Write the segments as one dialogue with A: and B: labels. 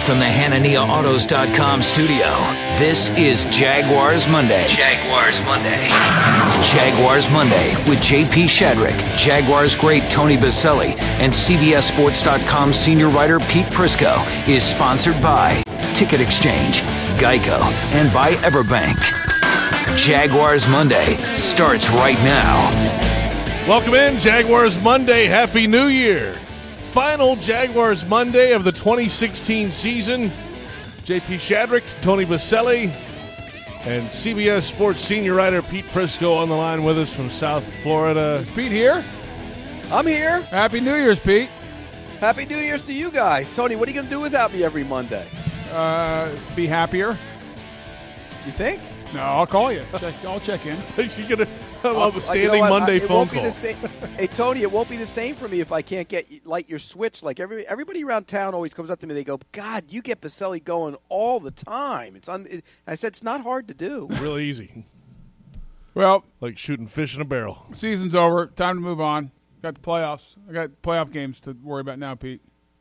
A: from the HananiaAutos.com studio, this is Jaguars Monday. Jaguars Monday. Jaguars Monday with J.P. Shadrick, Jaguars great Tony Baselli, and CBSSports.com senior writer Pete Prisco is sponsored by Ticket Exchange, Geico, and by Everbank. Jaguars Monday starts right now.
B: Welcome in, Jaguars Monday. Happy New Year. Final Jaguars Monday of the 2016 season. J.P. Shadrick, Tony Baselli, and CBS Sports senior writer Pete Prisco on the line with us from South Florida.
C: Is Pete here?
D: I'm here.
C: Happy New Year's, Pete.
D: Happy New Year's to you guys. Tony, what are you going to do without me every Monday?
C: Be happier.
D: You think?
C: No, I'll call you. I'll check in.
B: You're going to have a standing Monday phone call.
D: Hey, Tony, it won't be the same for me if I can't light your switch. Like everybody around town always comes up to me. They go, God, you get Baselli going all the time. I said, it's not hard to do.
B: Real easy.
C: Well,
B: like shooting fish in a barrel.
C: Season's over. Time to move on. Got the playoffs. I got playoff games to worry about now, Pete.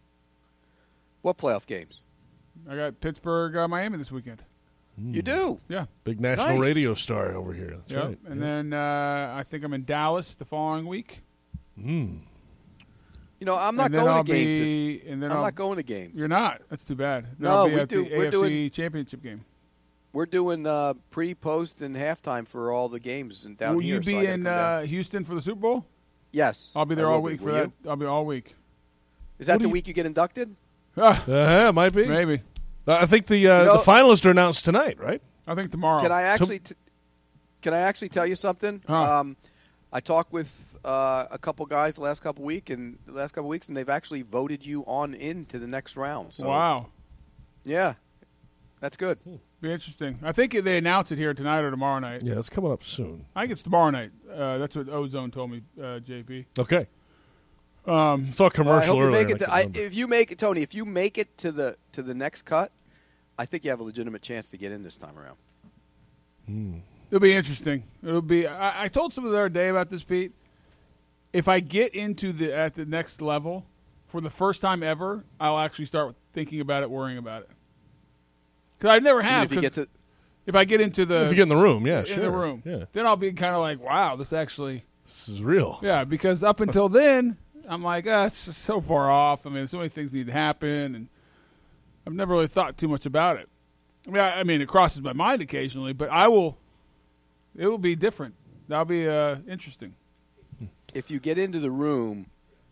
D: What playoff games?
C: I got Pittsburgh, Miami this weekend.
D: You do?
C: Yeah.
B: Big national radio star over here. That's right.
C: And then I think I'm in Dallas the following week.
D: You know, I'm not going to games. I'm not going to games.
C: You're not? That's too bad. Then
D: No,
C: I'll be
D: we
C: at
D: do.
C: the
D: We're
C: AFC
D: doing
C: Championship game.
D: We're doing pre, post, and halftime for all the games and down
C: Will
D: here.
C: you be in Houston for the Super Bowl?
D: Yes.
C: I'll be there all week for that. I'll be all week.
D: Is that the week you get inducted?
B: Might be.
C: Maybe.
B: I think the finalists are announced tonight, right?
C: I think tomorrow.
D: Can I actually tell you something? I talked with a couple guys the last couple weeks, and they've actually voted you on into the next round. So,
C: wow.
D: Yeah, that's good.
C: Be interesting. I think they announce it here tonight or tomorrow night.
B: Yeah, it's coming up soon.
C: I think it's tomorrow night. That's what Ozone told me, JP.
B: Okay. Saw a commercial earlier.
D: If you make it, Tony, if you make it to the next cut, I think you have a legitimate chance to get in this time around.
C: It'll be interesting. It'll be. I told someone the other day about this, Pete. If I get into at the next level for the first time ever, I'll actually start thinking about it, worrying about it. Because I never have. If I get into the,
B: if you get in the room, yeah, sure,
C: in the room,
B: yeah,
C: then I'll be kind of like, wow, this is
B: real.
C: Yeah, because up until then, I'm like, it's so far off. I mean, so many things need to happen, and I've never really thought too much about it. I mean, it crosses my mind occasionally, but it will be different. That'll be interesting.
D: If you get into the room,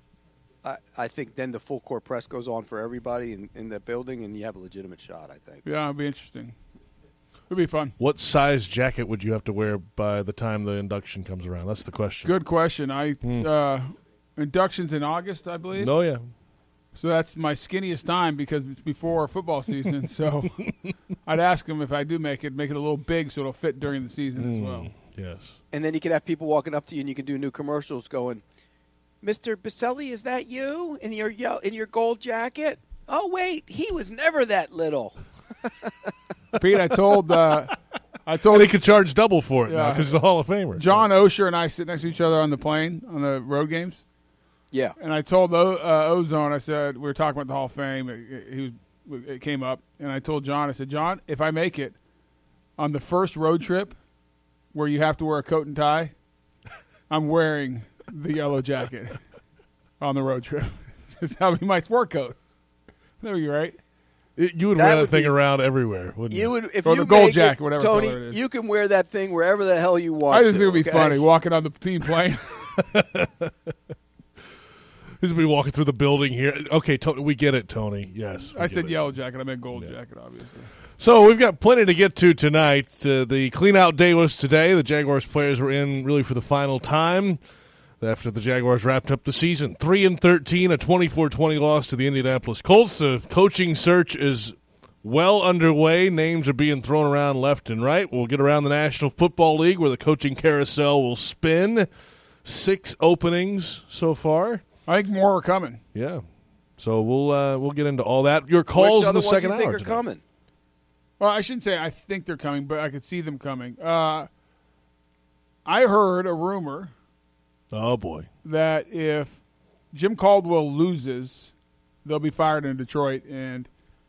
D: I think then the full court press goes on for everybody in the building, and you have a legitimate shot, I think.
C: Yeah, it'll be interesting. It'll be fun.
B: What size jacket would you have to wear by the time the induction comes around? That's the question.
C: Good question. Induction's in August, I believe.
B: Oh, yeah.
C: So that's my skinniest time because it's before football season. So I'd ask them if I do make it a little big so it'll fit during the season as well.
B: Yes.
D: And then you can have people walking up to you and you can do new commercials going, Mr. Baselli, is that you in your gold jacket? Oh, wait, he was never that little.
C: Pete, I told
B: and he could charge double for it now because he's a Hall of Famer.
C: John Osher and I sit next to each other on the plane on the road games.
D: Yeah.
C: And I told Ozone, I said, we were talking about the Hall of Fame. It came up. And I told John, I said, John, if I make it on the first road trip where you have to wear a coat and tie, I'm wearing the yellow jacket on the road trip. Just have me my sport coat. No, you're right.
B: You would wear that thing around everywhere, wouldn't you?
D: You would, if
C: or
D: you
C: the gold
D: make
C: jacket,
D: it,
C: whatever
D: Tony,
C: color it is.
D: You can wear that thing wherever the hell you want.
C: I just think it would be funny walking on the team plane.
B: He's going to be walking through the building here. Okay, we get it, Tony. Yes.
C: I said yellow jacket. I meant gold jacket, obviously.
B: So we've got plenty to get to tonight. The clean-out day was today. The Jaguars players were in really for the final time after the Jaguars wrapped up the season. 3-13, a 24-20 loss to the Indianapolis Colts. The coaching search is well underway. Names are being thrown around left and right. We'll get around the National Football League where the coaching carousel will spin. 6 openings so far.
C: I think more are coming.
B: Yeah. So we'll get into all that. Your calls in the second hour.
D: Which other ones do you think are coming?
C: Well, I shouldn't say I think they're coming, but I could see them coming. I heard a rumor.
B: Oh, boy.
C: That if Jim Caldwell loses, they'll be fired in Detroit, and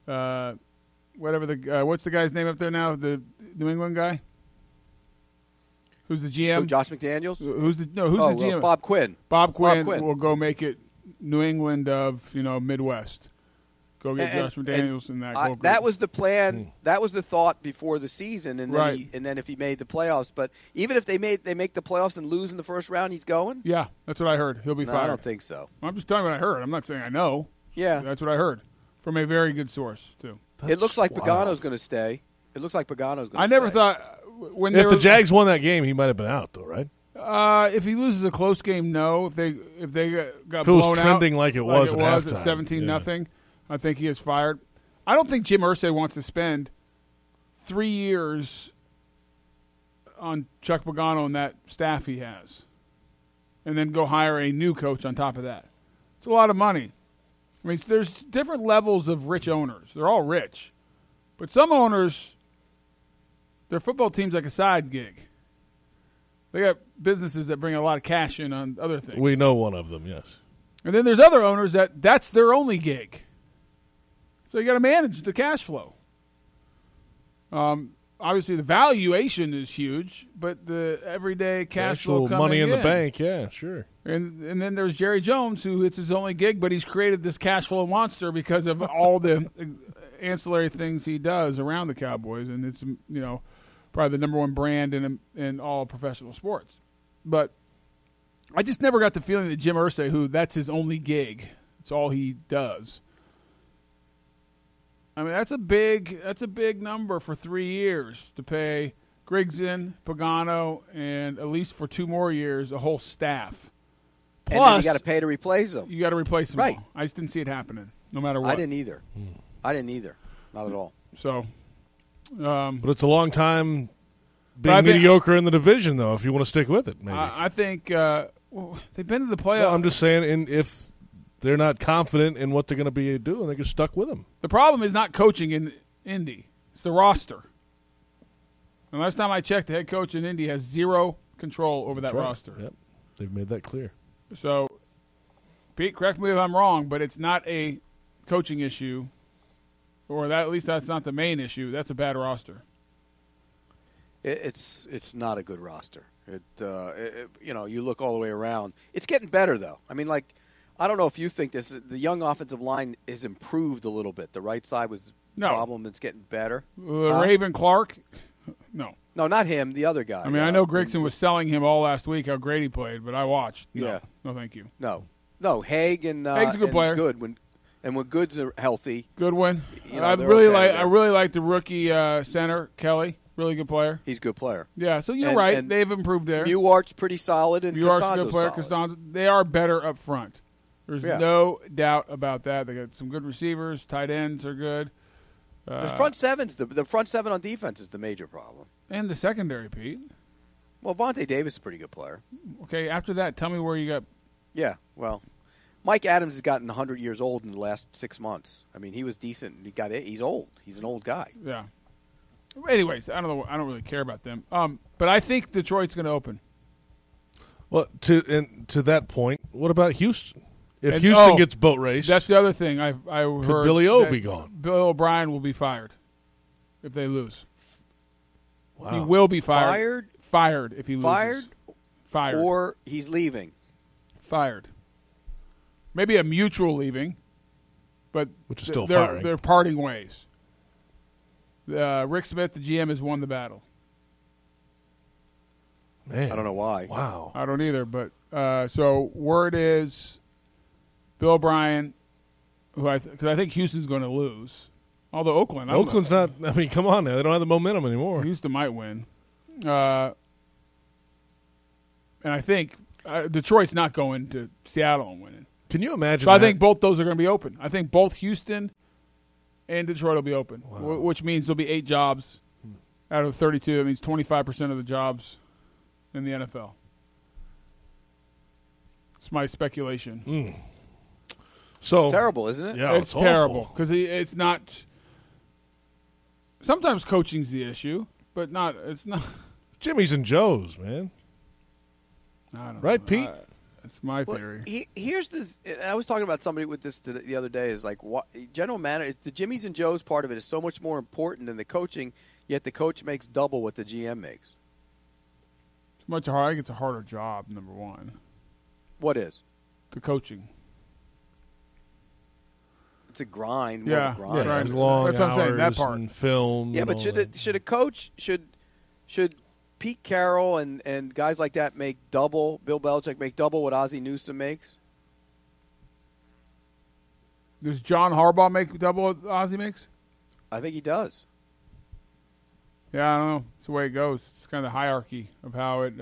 C: whatever what's the guy's name up there now? The New England guy. Who's the GM?
D: Who, Josh McDaniels?
C: Who's the GM?
D: Bob Quinn.
C: Bob Quinn will go make it New England of Midwest. Go get Josh McDaniels and that.
D: That was the plan. That was the thought before the season, and then then if he made the playoffs. But even if they make the playoffs and lose in the first round, he's going.
C: Yeah, that's what I heard. He'll be fired.
D: I don't think so.
C: I'm just telling you what I heard. I'm not saying I know.
D: Yeah,
C: that's what I heard from a very good source too.
D: It looks like Pagano's going to stay. I
C: never thought
B: if the Jags won that game, he might have been out though, right?
C: If he loses a close game, no. If they got
B: if
C: blown
B: it was trending
C: out,
B: like it was at halftime,
C: 17-0, I think he is fired. I don't think Jim Irsay wants to spend 3 years on Chuck Pagano and that staff he has, and then go hire a new coach on top of that. It's a lot of money. I mean, there's different levels of rich owners. They're all rich, but some owners, their football team's like a side gig. They got businesses that bring a lot of cash in on other things.
B: We know one of them, yes.
C: And then there's other owners that's their only gig. So you got to manage the cash flow. Obviously, the valuation is huge, but the everyday cash flow coming
B: money in the bank, yeah, sure.
C: And then there's Jerry Jones, who it's his only gig, but he's created this cash flow monster because of all the ancillary things he does around the Cowboys, and it's probably the number one brand in all professional sports. But I just never got the feeling that Jim Irsay, that's his only gig, it's all he does. I mean, that's a big number for 3 years to pay Grigson, Pagano, and at least for 2 more years, a whole staff.
D: Plus, and then you got to pay to replace them.
C: You got to replace them
D: right.
C: all. I just didn't see it happening, no matter what.
D: I didn't either. Not at all.
C: So,
B: but it's a long time being mediocre in the division, though, if you want to stick with it, maybe.
C: I think they've been to the playoffs.
B: Well, I'm just saying, if they're not confident in what they're going to be doing, they get stuck with them.
C: The problem is not coaching in Indy. It's the roster. And last time I checked, the head coach in Indy has zero control over that roster.
B: Yep. They've made that clear.
C: So, Pete, correct me if I'm wrong, but it's not a coaching issue, or at least that's not the main issue. That's a bad roster.
D: It's not a good roster. You look all the way around. It's getting better, though. I mean, I don't know if you think this. The young offensive line has improved a little bit. The right side was the problem. It's getting better.
C: Raven Clark? No.
D: No, not him. The other guy.
C: I mean, I know Grigson was selling him all last week how great he played, but I watched. No.
D: Yeah.
C: No, thank you.
D: No, Haig and
C: Haig's a good player.
D: Goodwin. And when Goods are healthy.
C: Goodwin. I really like the rookie center, Kelly. Really good player.
D: He's a good player.
C: Yeah, so you're right. And they've improved there.
D: Muart's pretty solid, and
C: Muart's a good player. Costanzo, they are better up front. There's no doubt about that. They got some good receivers. Tight ends are good.
D: The front seven's the front seven on defense is the major problem.
C: And the secondary, Pete.
D: Well, Vontae Davis is a pretty good player.
C: Okay, after that, tell me where you got.
D: Yeah, well, Mike Adams has gotten 100 years old in the last 6 months. I mean, he was decent. He's old. He's an old guy.
C: Yeah. Anyways, I don't know. I don't really care about them. But I think Detroit's going to open.
B: Well, to that point, what about Houston? If Houston gets boat raced,
C: that's the other thing I heard.
B: Could Billy O be gone?
C: Bill O'Brien will be fired if they lose.
B: Wow.
C: He will be fired. Fired if he loses. Fired.
D: Or he's leaving.
C: Fired. Maybe a mutual leaving, but
B: which is still firing.
C: They're parting ways. Rick Smith, the GM, has won the battle.
B: Man,
D: I don't know why.
B: Wow,
C: I don't either. But so word is Bill O'Brien, because I think Houston's going to lose. Although Oakland's
B: not. I mean, come on now, they don't have the momentum anymore.
C: Houston might win, and I think Detroit's not going to Seattle and winning.
B: Can you imagine?
C: So I think both those are going to be open. I think both Houston and Detroit will be open, which means there'll be 8 jobs out of 32. It means 25% of the jobs in the NFL. It's my speculation.
B: So
D: it's terrible, isn't it?
B: Yeah,
C: it's terrible because it's not. Sometimes coaching's the issue, but not. It's not.
B: Jimmy's and Joe's, man.
C: I don't know.
B: Right, Pete?
C: That's my theory.
D: Here's this. I was talking about somebody with this the other day. Is like what general manager, the Jimmys and Joes part of it is so much more important than the coaching. Yet the coach makes double what the GM makes.
C: It's much harder. I think it's a harder job. Number one.
D: What is?
C: The coaching.
D: It's a grind.
C: Yeah,
D: more of a grind.
B: long
C: that's what I'm saying. That
B: hours
C: part.
B: and film.
D: Yeah,
B: and
D: but
B: all
D: should
B: that.
D: a coach should Pete Carroll and guys like that make double? Bill Belichick make double what Ozzie Newsome makes?
C: Does John Harbaugh make double what Ozzie makes?
D: I think he does.
C: Yeah, I don't know. It's the way it goes. It's kind of the hierarchy of how it.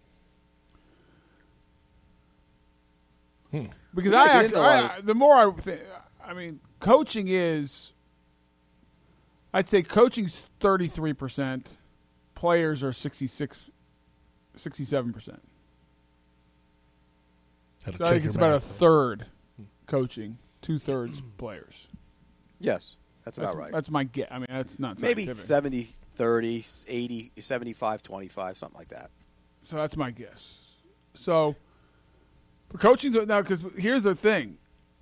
C: Because the more I think, I mean, coaching is. I'd say coaching's 33%. Players are 67%. So I think it's about a third coaching, 2/3 players.
D: Yes, that's about right.
C: That's my guess. I mean, that's not
D: maybe
C: scientific.
D: 70-30, 80, 75-25, something like that.
C: So that's my guess. So, for coaching now, because here's the thing: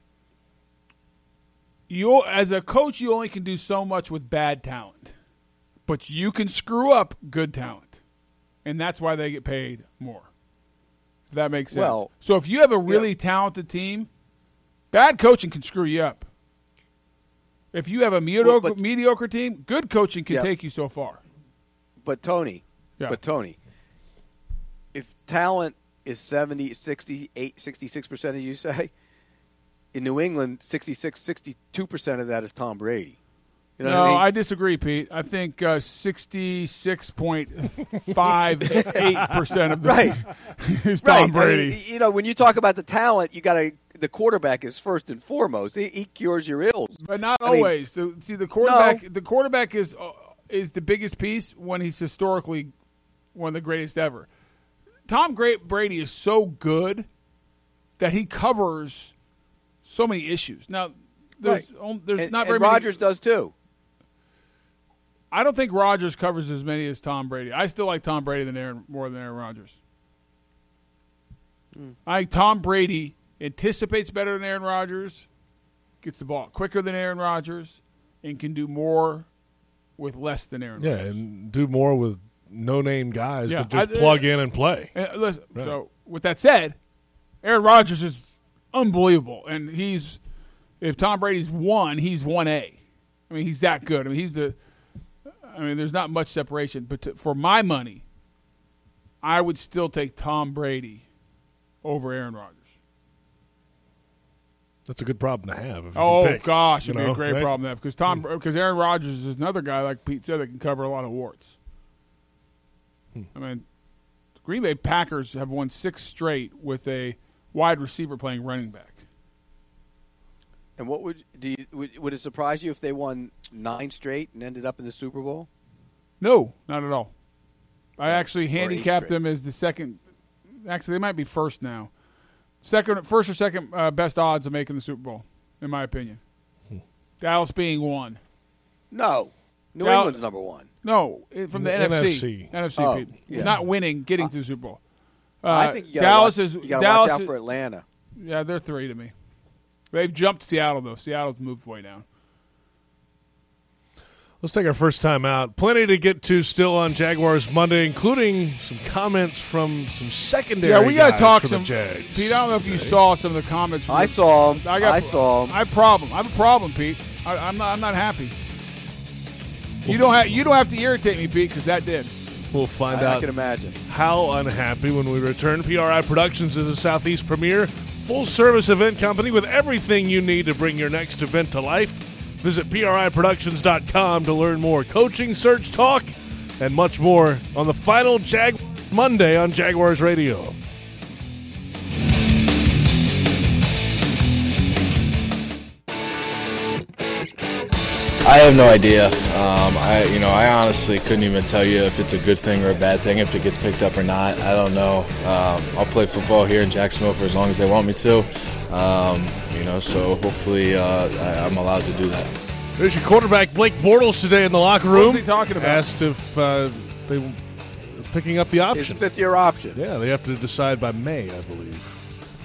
C: you, as a coach, you only can do so much with bad talent, but you can screw up good talent, and that's why they get paid more. If that makes sense.
D: Well,
C: so if you have a really talented team, bad coaching can screw you up. If you have a mediocre team, good coaching can take you so far.
D: But Tony, if talent is 70, 68, 66%, as you say, in New England, 62% of that is Tom Brady. You know what I mean?
C: I disagree, Pete. I think 66.58% of this is Tom Brady.
D: I mean, when you talk about the talent, the quarterback is first and foremost. He cures your ills,
C: but not always. The quarterback. No. The quarterback is the biggest piece when he's historically one of the greatest ever. Tom Brady is so good that he covers so many issues. Now, there's not very many.
D: Rodgers does too.
C: I don't think Rodgers covers as many as Tom Brady. I still like Tom Brady more than Aaron Rodgers. I think Tom Brady anticipates better than Aaron Rodgers, gets the ball quicker than Aaron Rodgers, and can do more with less than Aaron Rodgers.
B: Yeah, and do more with no-name guys that just plug in and play.
C: Listen, so with that said, Aaron Rodgers is unbelievable, and if Tom Brady's 1, he's 1A. I mean, he's that good. I mean, there's not much separation. But for my money, I would still take Tom Brady over Aaron Rodgers.
B: That's a good problem to have. If you
C: can
B: pick,
C: gosh, it'd be a great problem to have because Aaron Rodgers is another guy, like Pete said, that can cover a lot of warts. I mean, the Green Bay Packers have won 6 straight with a wide receiver playing running back.
D: And what would it surprise you if they won 9 straight and ended up in the Super Bowl?
C: No, not at all. I actually handicapped them as the second. Actually, they might be first now. First or second best odds of making the Super Bowl, in my opinion. Dallas being 1.
D: No, New England's number 1.
C: No, from the NFC. NFC, Pete. Yeah. Not winning, getting to the Super Bowl.
D: I think you got to watch out for Atlanta.
C: Yeah, they're 3 to me. They've jumped Seattle, though. Seattle's moved way down.
B: Let's take our first time out. Plenty to get to still on Jaguars Monday, including some comments from some secondary guys.
C: Yeah, we got to talk
B: some Jags.
C: Pete, I don't know if you saw some of the comments.
D: I saw them. I saw them.
C: I have a problem, Pete. I'm not happy. You don't have to irritate me, Pete, because that did.
B: We'll find out.
D: I can imagine
B: how unhappy when we return. PRI Productions is a Southeast premier full-service event company with everything you need to bring your next event to life. Visit PRIProductions.com to learn more. Coaching, search, talk, and much more on the final Jaguars Monday on Jaguars Radio.
E: I have no idea. I honestly couldn't even tell you if it's a good thing or a bad thing, if it gets picked up or not. I don't know. I'll play football here in Jacksonville for as long as they want me to. So hopefully I'm allowed to do that.
B: There's your quarterback, Blake Bortles, today in the locker room.
C: What's he talking about?
B: Asked if they were picking up the option.
D: It's a 5th-year option.
B: Yeah, they have to decide by May, I believe.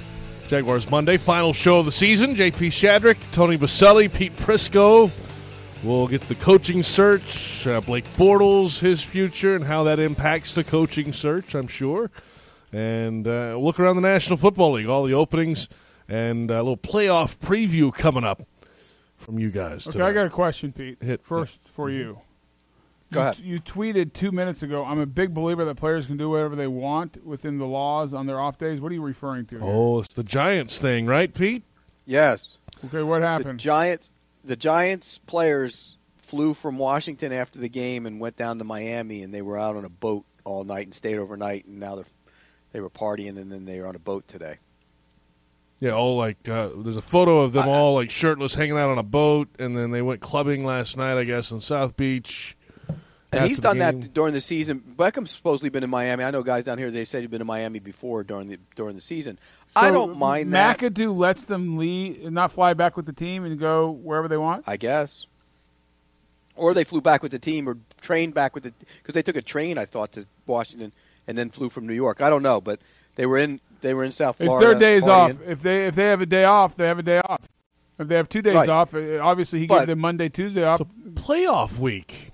B: Jaguars Monday, final show of the season. JP Shadrick, Tony Baselli, Pete Prisco. We'll get to the coaching search, Blake Bortles, his future, and how that impacts the coaching search, I'm sure. And look around the National Football League, all the openings, and a little playoff preview coming up from you guys.
C: Okay, I got a question, Pete. First for you.
D: Go ahead.
C: You tweeted 2 minutes ago, I'm a big believer that players can do whatever they want within the laws on their off days. What are you referring to here?
B: Oh, it's the Giants thing, right, Pete?
D: Yes.
C: Okay, what happened?
D: The Giants players flew from Washington after the game and went down to Miami, and they were out on a boat all night and stayed overnight, and now they were partying, and then they were on a boat today.
B: Yeah, all like there's a photo of them all like shirtless hanging out on a boat, and then they went clubbing last night, I guess, in South Beach.
D: And he's done that during the season. Beckham's supposedly been in Miami. I know guys down here, they said he'd been in Miami before during the season. So I don't mind that.
C: McAdoo lets them leave and not fly back with the team and go wherever they want?
D: I guess. Or they flew back with the team or trained back with the – because they took a train, I thought, to Washington and then flew from New York. I don't know, but they were in South Florida.
C: It's their days off. If they have a day off, they have a day off. If they have 2 days off, obviously he gave them Monday, Tuesday off.
B: It's a playoff week.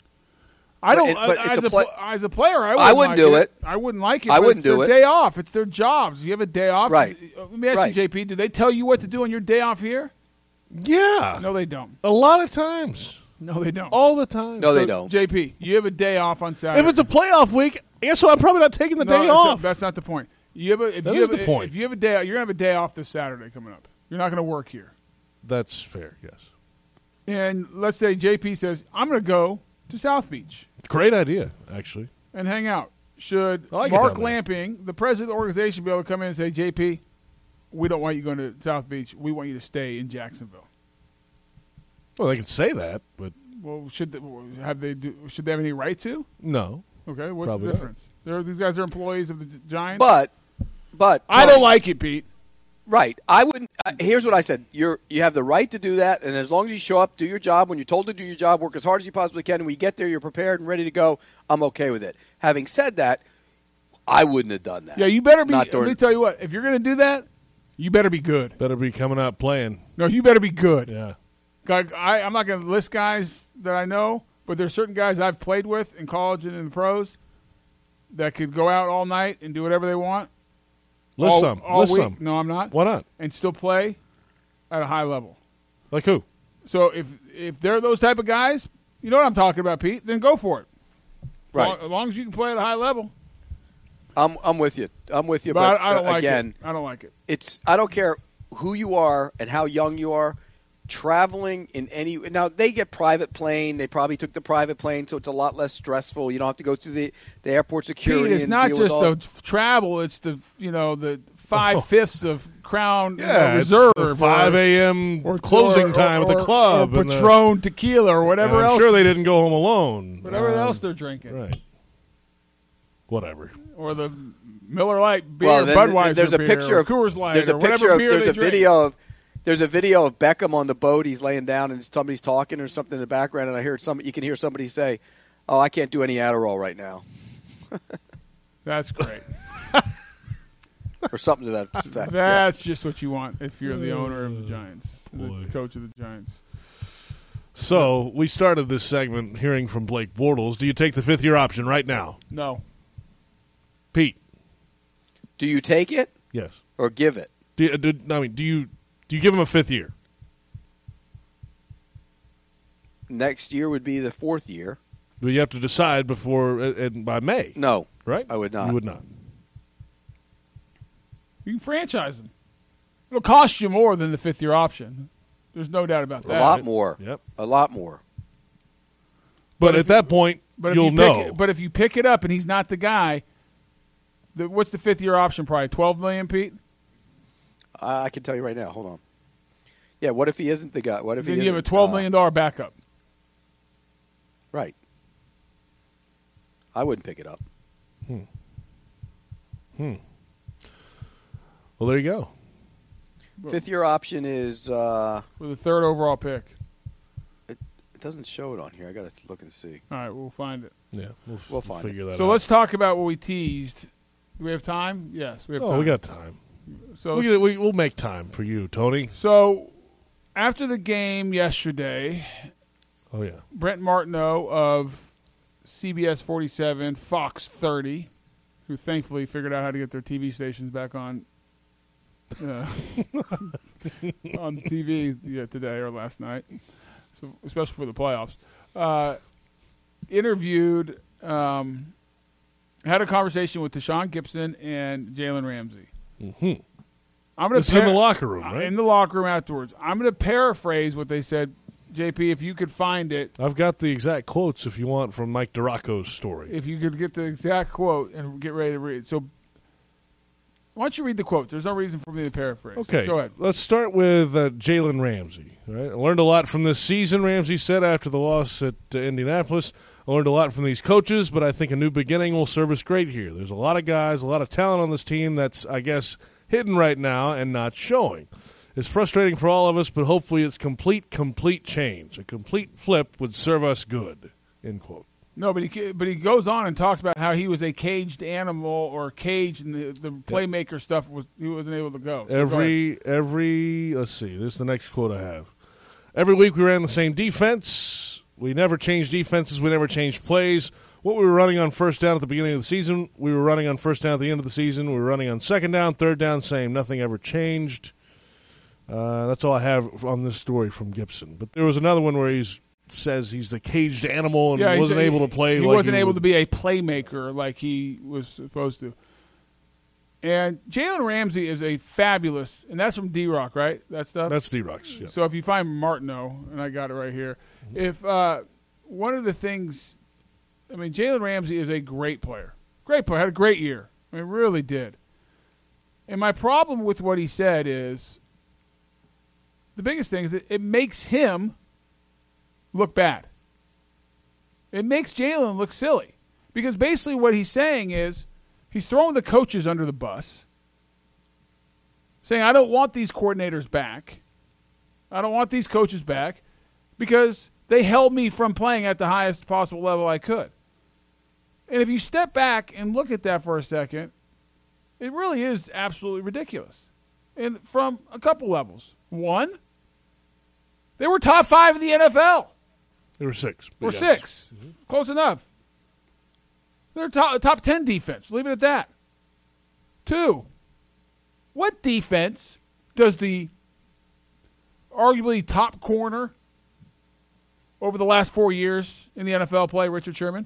C: I don't. As a player, I wouldn't
D: do it.
C: I wouldn't like it.
D: I wouldn't do it.
C: It's their day off. It's their jobs. You have a day off.
D: Right.
C: Let me ask you, JP. Do they tell you what to do on your day off here?
B: Yeah.
C: No, they don't.
B: A lot of times.
C: No, they don't.
B: All the time.
D: No, they don't.
C: JP, you have a day off on Saturday.
B: If it's a playoff week, guess what? I'm probably not taking the day off.
C: That's not the point. If you have a day, you're gonna have a day off this Saturday coming up. You're not gonna work here.
B: That's fair. Yes.
C: And let's say JP says, "I'm gonna go to South Beach."
B: Great idea, actually.
C: And hang out. Should
B: like
C: Mark Lamping, the president of the organization, be able to come in and say, JP, we don't want you going to South Beach. We want you to stay in Jacksonville.
B: Well, they can say that, but
C: should they have any right to?
B: No.
C: Okay, what's the difference? These guys are employees of the Giants.
D: But
C: I don't like it, Pete.
D: Right. I wouldn't. Here's what I said. You have the right to do that, and as long as you show up, do your job. When you're told to do your job, work as hard as you possibly can, and when you get there, you're prepared and ready to go, I'm okay with it. Having said that, I wouldn't have done that.
C: Yeah, you better be. Let me tell you what. If you're going to do that, you better be good.
B: Better be coming out playing.
C: No, you better be good.
B: Yeah.
C: I'm not going to list guys that I know, but there's certain guys I've played with in college and in the pros that could go out all night and do whatever they want.
B: List some.
C: No, I'm not.
B: Why not?
C: And still play at a high level.
B: Like who?
C: So if they're those type of guys, you know what I'm talking about, Pete, then go for it.
D: Right.
C: As long as you can play at a high level.
D: I'm with you.
C: But I don't like
D: again,
C: it. I don't like it.
D: I don't care who you are and how young you are. Traveling in any – now, they get private plane. They probably took the private plane, so it's a lot less stressful. You don't have to go through the airport security.
C: Pete, it's not just the travel. It's the 5/5 of Crown Reserve.
B: It's the 5 a.m. or closing time at the club.
C: Or Patron tequila or whatever else.
B: I'm sure they didn't go home alone.
C: Whatever else they're drinking.
B: Right. Whatever.
C: Or the Miller Lite beer,
D: Budweiser
C: there's a
D: beer,
C: picture of Coors Light, there's a
D: video of There's a video of Beckham on the boat. He's laying down and somebody's talking or something in the background, and you can hear somebody say, "Oh, I can't do any Adderall right now."
C: That's great.
D: Or something to that effect.
C: That's just what you want if you're the owner of the Giants, the coach of the Giants.
B: So we started this segment hearing from Blake Bortles. Do you take the fifth-year option right now?
C: No.
B: Pete?
D: Do you take it?
B: Yes.
D: Or give it?
B: Do you give him a fifth year?
D: Next year would be the fourth year.
B: But you have to decide by May.
D: No.
B: Right?
D: I would not.
B: You would not.
C: You can franchise him. It'll cost you more than the fifth-year option. There's no doubt about that.
D: A lot more.
B: Yep.
D: A lot more.
B: But at that point, you'll know.
C: But if you pick it up and he's not the guy, what's the fifth-year option? Probably $12 million, Pete?
D: I can tell you right now. Hold on. Yeah, what if he isn't the guy? What if
C: then you have a $12 million backup?
D: Right. I wouldn't pick it up.
B: Well, there you go.
D: Fifth-year option is
C: with a third overall pick.
D: It doesn't show it on here. I got to look and see.
C: All right, we'll find it.
B: Yeah, we'll
D: find
B: figure that out.
C: So let's talk about what we teased. Do we have time? Yes, we have time.
B: We got time.
C: So
B: we'll make time for you, Tony.
C: So after the game yesterday,
B: Oh yeah,
C: Brent Martineau of CBS 47, Fox 30, who thankfully figured out how to get their TV stations back on on TV today or last night, so especially for the playoffs. Interviewed, had a conversation with Tashawn Gibson and Jalen Ramsey.
B: Mm-hmm.
C: I'm going
B: This is in the locker room, right?
C: In the locker room afterwards. I'm going to paraphrase what they said. JP, if you could find it.
B: I've got the exact quotes if you want from Mike DiRocco's story.
C: If you could get the exact quote and get ready to read. So why don't you read the quote? There's no reason for me to paraphrase.
B: Okay.
C: Go ahead.
B: Let's start with Jalen Ramsey. Right? I learned a lot from this season, Ramsey said after the loss at Indianapolis. I learned a lot from these coaches, but I think a new beginning will serve us great here. There's a lot of guys, a lot of talent on this team that's, I guess, hidden right now and not showing. It's frustrating for all of us, but hopefully it's complete change. A complete flip would serve us good, end quote.
C: No, but he goes on and talks about how he was a caged animal or caged, and the playmaker stuff he wasn't able to go. So
B: every let's see, this is the next quote I have. Every week we ran the same defense. We never changed defenses. We never changed plays. What we were running on first down at the beginning of the season, we were running on first down at the end of the season. We were running on second down, third down, same. Nothing ever changed. That's all I have on this story from Gibson. But there was another one where he says he's the caged animal and wasn't able to play.
C: He wasn't able to be a playmaker like he was supposed to. And Jalen Ramsey is a fabulous, and that's from D-Rock, right? That stuff?
B: That's D-Rock's, yeah.
C: So if you find Martineau, and I got it right here, if one of the things, I mean, Jalen Ramsey is a great player. Great player. Had a great year. I mean, really did. And my problem with what he said is, the biggest thing is that it makes him look bad. It makes Jalen look silly. Because basically what he's saying is, he's throwing the coaches under the bus, saying, I don't want these coordinators back. I don't want these coaches back because they held me from playing at the highest possible level I could. And if you step back and look at that for a second, it really is absolutely ridiculous. And from a couple levels. One, they were top 5 in the NFL.
B: They were 6.
C: Or 6. Mm-hmm. Close enough. They're top 10 defense. Leave it at that. 2, what defense does the arguably top corner over the last 4 years in the NFL play, Richard Sherman?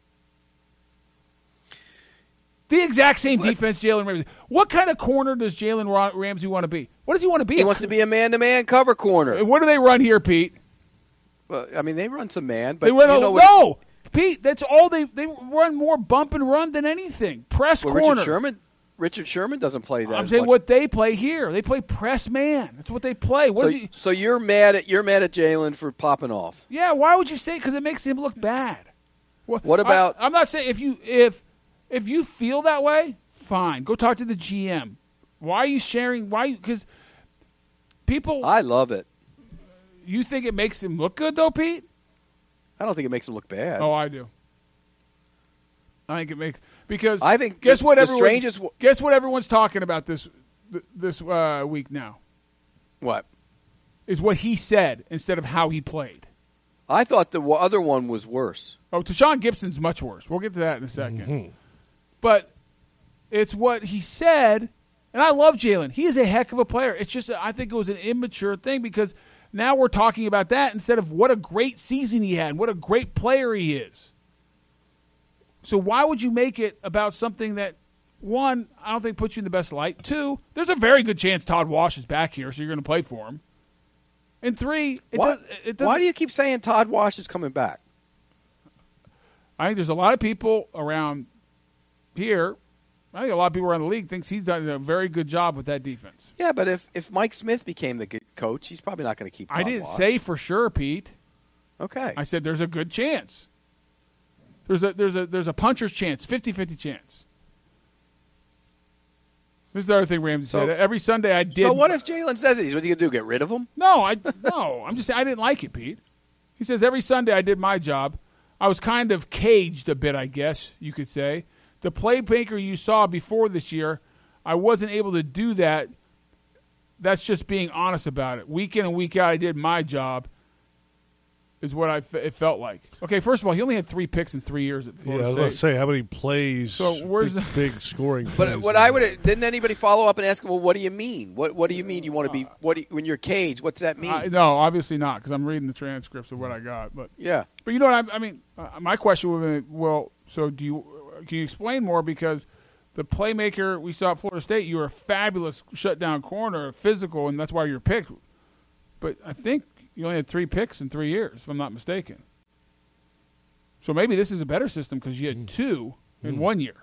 C: The exact same defense Jalen Ramsey. What kind of corner does Jalen Ramsey want to be? What does he want to be?
D: He wants to be a man-to-man cover corner.
C: And what do they run here, Pete?
D: Well, I mean, they run some man, but
C: they run no. Pete, that's all they run more bump and run than anything. Press corner.
D: Richard Sherman doesn't play that.
C: I'm saying what they play here. They play press man. That's what they play.
D: So you're mad at Jalen for popping off?
C: Yeah. Why would you say? Because it makes him look bad.
D: What about?
C: I'm not saying if you feel that way, fine. Go talk to the GM. Why are you sharing? Because people.
D: I love it.
C: You think it makes him look good, though, Pete?
D: I don't think it makes him look bad.
C: Oh, I do. I think it makes because
D: I think
C: guess what everyone's talking about this week now.
D: What
C: is what he said instead of how he played?
D: I thought the other one was worse.
C: Oh, Tashawn Gibson's much worse. We'll get to that in a second.
B: Mm-hmm.
C: But it's what he said, and I love Jalen. He is a heck of a player. It's just I think it was an immature thing because now we're talking about that instead of what a great season he had and what a great player he is. So why would you make it about something that, one, I don't think puts you in the best light. 2, there's a very good chance Todd Wash is back here, so you're going to play for him. And 3,
D: why do you keep saying Todd Wash is coming back?
C: I think there's a lot of people around here. I think a lot of people around the league thinks he's done a very good job with that defense.
D: Yeah, but if Mike Smith became the good coach, he's probably not going to keep Todd
C: I didn't
D: Wash.
C: say for sure, Pete.
D: Okay.
C: I said there's a good chance. There's a puncher's chance, 50-50 chance. This is the other thing Ramsey said. Every Sunday I did.
D: So what if Jalen says it? What's he going to do, get rid of him?
C: No, I'm just saying I didn't like it, Pete. He says every Sunday I did my job. I was kind of caged a bit, I guess you could say. The playmaker you saw before this year, I wasn't able to do that. That's just being honest about it. Week in and week out, I did my job. Is what it felt like. Okay, first of all, he only had 3 picks in 3 years at Florida
B: I was
C: State.
B: going to say, how many plays,
C: So where's
B: big scoring
D: But
B: plays?
D: what I would didn't anybody follow up and ask him, well, what do you mean? What do you mean you want to be when you're caged? What's that mean?
C: No, obviously not, because I'm reading the transcripts of what I got. But
D: Yeah.
C: you know what I mean? My question would be, well, so can you explain more? Because the playmaker we saw at Florida State, you were a fabulous shutdown corner, physical, and that's why you're picked. But I think you only had 3 picks in 3 years, if I'm not mistaken. So maybe this is a better system because you had 2 in 1 year.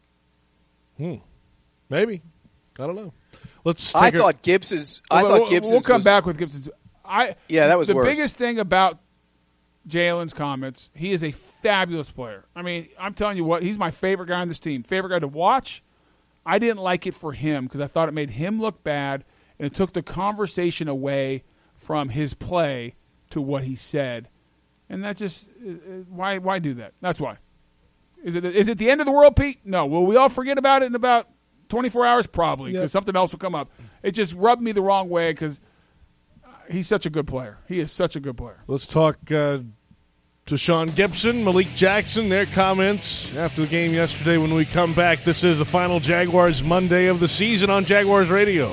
B: Maybe. I don't know. Let's.
D: I thought Gibson's.
C: We'll come back with Gibson's.
D: Yeah, that was
C: the
D: worse.
C: biggest thing about Jalen's comments. He is a fabulous player. I mean, I'm telling you what, he's my favorite guy on this team. Favorite guy to watch. I didn't like it for him because I thought it made him look bad, and it took the conversation away from his play to what he said. And that just why do that? That's why. Is it the end of the world, Pete? No. Will we all forget about it in about 24 hours? Probably, because something else will come up. It just rubbed me the wrong way because he's such a good player. He is such a good player.
B: Let's talk to Sean Gibson, Malik Jackson, their comments after the game yesterday when we come back. This is the final Jaguars Monday of the season on Jaguars Radio.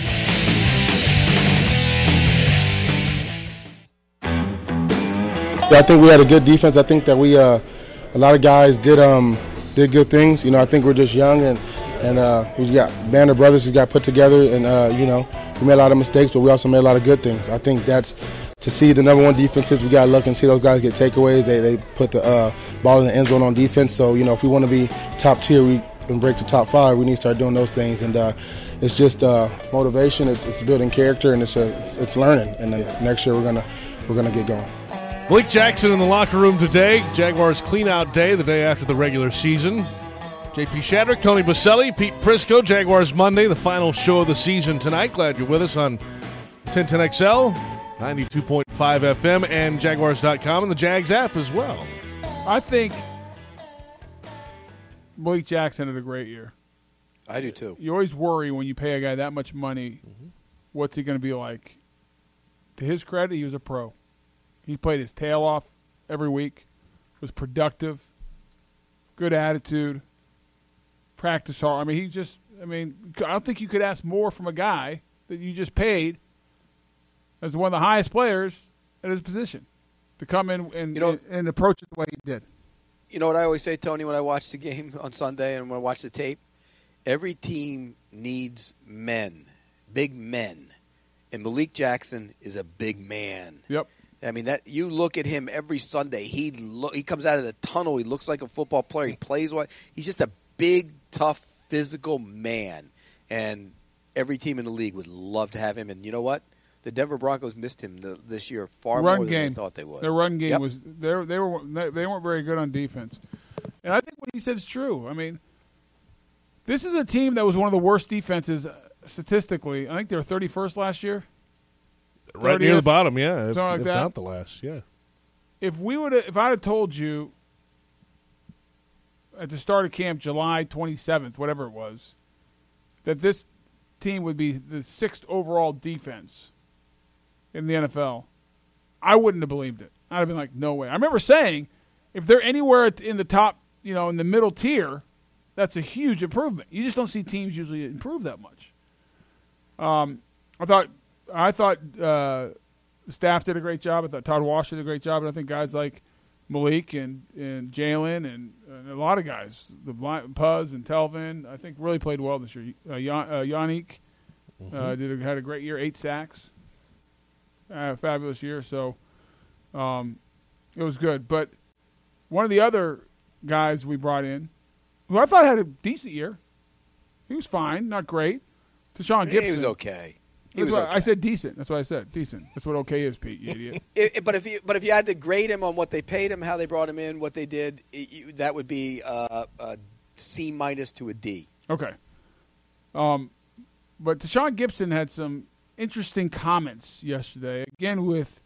F: I think we had a good defense. I think that we a lot of guys did good things. You know, I think we're just young and we got band of brothers who got put together, and you know, we made a lot of mistakes, but we also made a lot of good things. I think that's to see the number one defenses. We got to look and see those guys get takeaways. They put the ball in the end zone on defense. So you know, if we want to be top tier and break the top 5, we need to start doing those things. And it's just motivation. It's building character, and it's learning. And then next year we're gonna get going.
B: Malik Jackson in the locker room today. Jaguars clean-out day, the day after the regular season. JP Shadrick, Tony Baselli, Pete Prisco, Jaguars Monday, the final show of the season tonight. Glad you're with us on 1010XL, 92.5 FM, and Jaguars.com, and the Jags app as well.
C: I think Malik Jackson had a great year.
D: I do too.
C: You always worry when you pay a guy that much money, what's he going to be like? To his credit, he was a pro. He played his tail off every week, was productive, good attitude, practice hard. I mean, I don't think you could ask more from a guy that you just paid as one of the highest players at his position to come in and approach it the way he did.
D: You know what I always say, Tony, when I watch the game on Sunday and when I watch the tape? Every team needs men, big men. And Malik Jackson is a big man.
C: Yep.
D: I mean, that you look at him every Sunday. He comes out of the tunnel. He looks like a football player. He plays well. He's just a big, tough, physical man. And every team in the league would love to have him. And you know what? The Denver Broncos missed him this year far more than they thought they would.
C: Their run game was they weren't very good on defense. And I think what he said is true. I mean, this is a team that was one of the worst defenses statistically. I think they were 31st last year.
B: Right near the bottom, yeah. If
C: that.
B: not the last, yeah.
C: If I had told you at the start of camp, July 27th, whatever it was, that this team would be the 6th overall defense in the NFL, I wouldn't have believed it. I'd have been like, no way. I remember saying, if they're anywhere in the top, in the middle tier, that's a huge improvement. You just don't see teams usually improve that much. I thought the staff did a great job. I thought Todd Walsh did a great job. And I think guys like Malik and Jalen and a lot of guys, Puz and Telvin, I think really played well this year. Yannick had a great year, 8 sacks. Fabulous year. So it was good. But one of the other guys we brought in, who I thought had a decent year, he was fine, not great. Tashawn Gibson.
D: He was okay.
C: I said decent. That's what I said. Decent. That's what okay is, Pete. You idiot.
D: But if you had to grade him on what they paid him, how they brought him in, what they did, that would be a C- to a D.
C: Okay. But Tashawn Gibson had some interesting comments yesterday. Again, with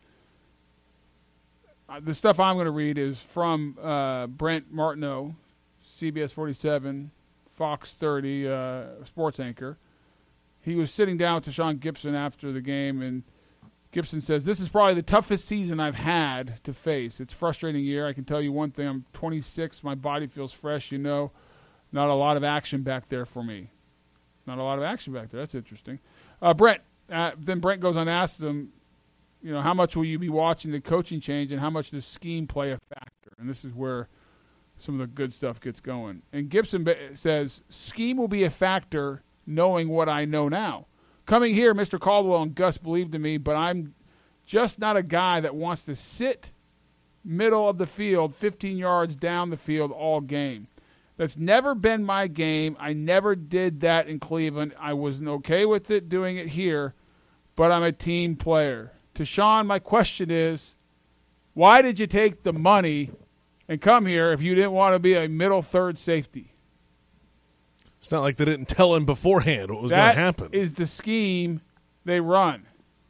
C: the stuff I'm going to read is from Brent Martineau, CBS 47, Fox 30 sports anchor. He was sitting down with Tashawn Gibson after the game, and Gibson says, "This is probably the toughest season I've had to face. It's a frustrating year. I can tell you one thing. I'm 26. My body feels fresh. Not a lot of action back there for me. Not a lot of action back there. That's interesting." Brent. Then Brent goes on to ask them, how much will you be watching the coaching change and how much does scheme play a factor? And this is where some of the good stuff gets going. And Gibson says, scheme will be a factor knowing what I know now. Coming here, Mr. Caldwell and Gus believed in me, but I'm just not a guy that wants to sit middle of the field, 15 yards down the field all game. That's never been my game. I never did that in Cleveland. I wasn't okay with it doing it here, but I'm a team player. Tashawn, my question is, why did you take the money and come here if you didn't want to be a middle third safety?
B: It's not like they didn't tell him beforehand what was going to happen.
C: That is the scheme they run.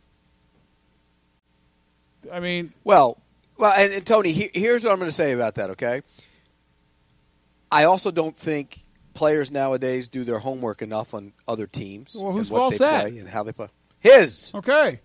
C: I mean,
D: well, and Tony, here's what I'm going to say about that. Okay. I also don't think players nowadays do their homework enough on other teams.
C: Well, whose
D: and what
C: fault's
D: they
C: that?
D: play and how they play. His.
C: Okay.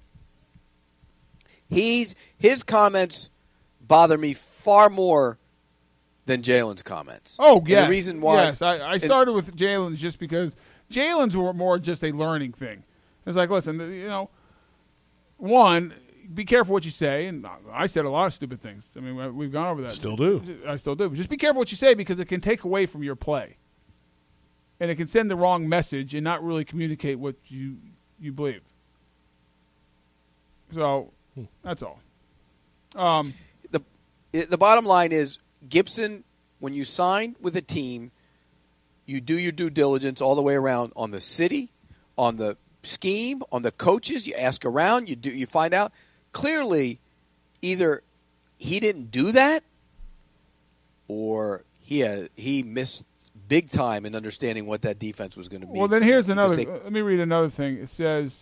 D: His comments bother me far more than Jalen's comments.
C: Oh, yeah.
D: The reason why.
C: Yes, I started with Jalen's just because Jalen's were more just a learning thing. It's like, listen, one, be careful what you say, and I said a lot of stupid things. I mean, we've gone over that.
B: Still do.
C: I still do. But just be careful what you say because it can take away from your play. And it can send the wrong message and not really communicate what you believe. So, that's all.
D: The bottom line is, Gibson, when you sign with a team, you do your due diligence all the way around on the city, on the scheme, on the coaches. You ask around. You find out. Clearly, either he didn't do that, or he missed big time in understanding what that defense was going to be.
C: Well, then here's another. Let me read another thing. It says,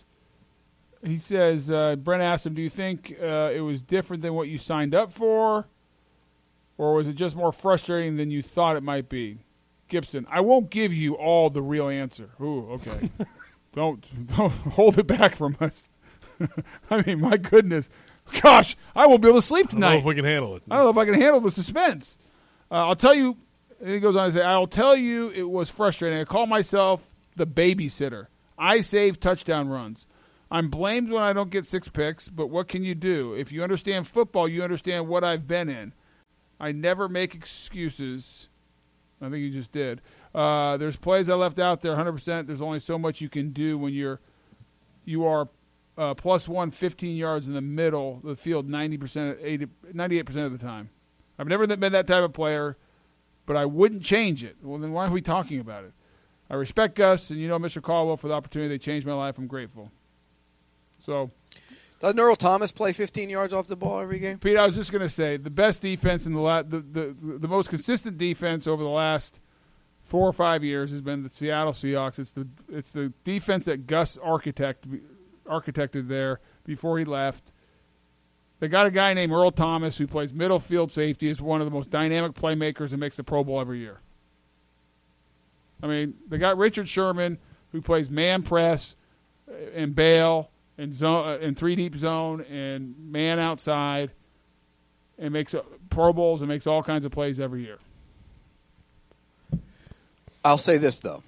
C: Brent asked him, "Do you think it was different than what you signed up for, or was it just more frustrating than you thought it might be?" Gibson, I won't give you all the real answer. Ooh, okay. Don't hold it back from us. I mean, my goodness. Gosh, I won't be able to sleep tonight.
B: I don't know if we can handle it.
C: I don't know if I can handle the suspense. I'll tell you, he goes on to say, I'll tell you it was frustrating. I call myself the babysitter. I save touchdown runs. I'm blamed when I don't get 6 picks, but what can you do? If you understand football, you understand what I've been in. I never make excuses. I think you just did. There's plays I left out there 100%. There's only so much you can do when you are plus 115 yards in the middle of the field 98% of the time. I've never been that type of player, but I wouldn't change it. Well, then why are we talking about it? I respect Gus and Mr. Caldwell for the opportunity. They changed my life. I'm grateful. So,
D: doesn't Earl Thomas play 15 yards off the ball every game?
C: Pete, I was just going to say the best defense in the most consistent defense over the last 4 or 5 years has been the Seattle Seahawks. It's the defense that Gus architected there before he left. They got a guy named Earl Thomas who plays middle field safety, is one of the most dynamic playmakers and makes the Pro Bowl every year. I mean, they got Richard Sherman who plays man press and bail and zone and 3-deep zone and man outside and makes Pro Bowls and makes all kinds of plays every year.
D: I'll say this though.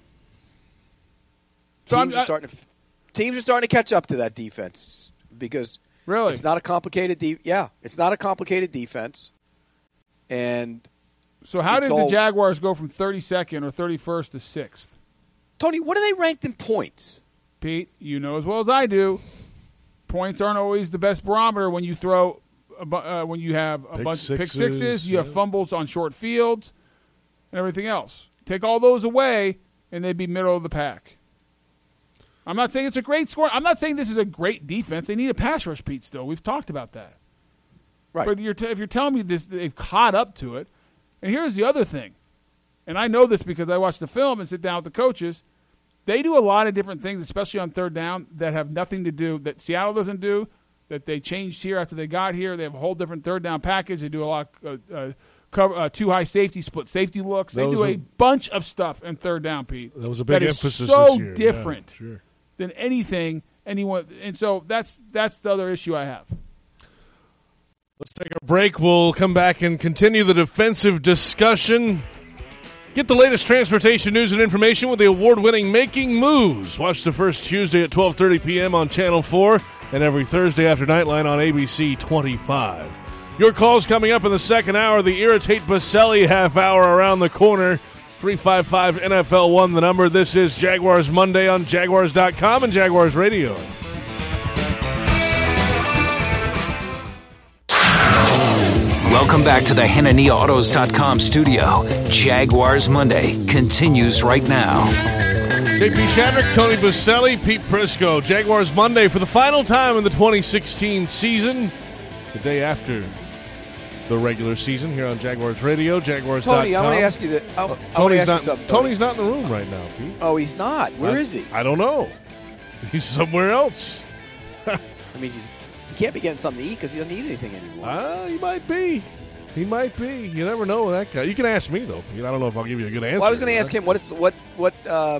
D: Teams are starting to catch up to that defense because
C: really
D: it's not a complicated it's not a complicated defense. And
C: so how did the Jaguars go from 32nd or 31st to 6th?
D: Tony, what are they ranked in points?
C: Pete, you know as well as I do, points aren't always the best barometer when you throw when you have a bunch of pick sixes, you have fumbles on short fields, and everything else. Take all those away, and they'd be middle of the pack. I'm not saying it's a great score. I'm not saying this is a great defense. They need a pass rush, Pete, still. We've talked about that.
D: Right.
C: But if you're telling me this, they've caught up to it. And here's the other thing. And I know this because I watch the film and sit down with the coaches. They do a lot of different things, especially on third down, that have nothing to do, that Seattle doesn't do, that they changed here after they got here. They have a whole different third down package. They do a lot of two high safety, split safety looks. They do a bunch of stuff in third down, Pete.
B: That was a big emphasis
C: so
B: this year.
C: Different
B: sure.
C: than anything anyone. And so that's the other issue I have.
B: Let's take a break. We'll come back and continue the defensive discussion. Get the latest transportation news and information with the award-winning Making Moves. Watch the first Tuesday at 12:30 p.m. on Channel 4 and every Thursday after Nightline on ABC 25. Your calls coming up in the second hour. The Irritate Baselli half hour around the corner. 355 NFL 1 the number. This is Jaguars Monday on Jaguars.com and Jaguars Radio.
A: Welcome back to the HannaninaAutos.com studio. Jaguars Monday continues right now.
B: JP Shadrick, Tony Baselli, Pete Prisco. Jaguars Monday for the final time in the 2016 season. The day after the regular season here on Jaguars Radio, Jaguars.com.
D: Tony, I want to ask you that.
B: Tony's not in the room right now, Pete.
D: Oh, he's not. Where is he?
B: I don't know. He's somewhere else.
D: I mean, he can't be getting something to eat because he doesn't eat anything anymore.
B: He might be. He might be. You never know with that guy. You can ask me, though, Pete. I don't know if I'll give you a good answer.
D: Well, I was going to ask him what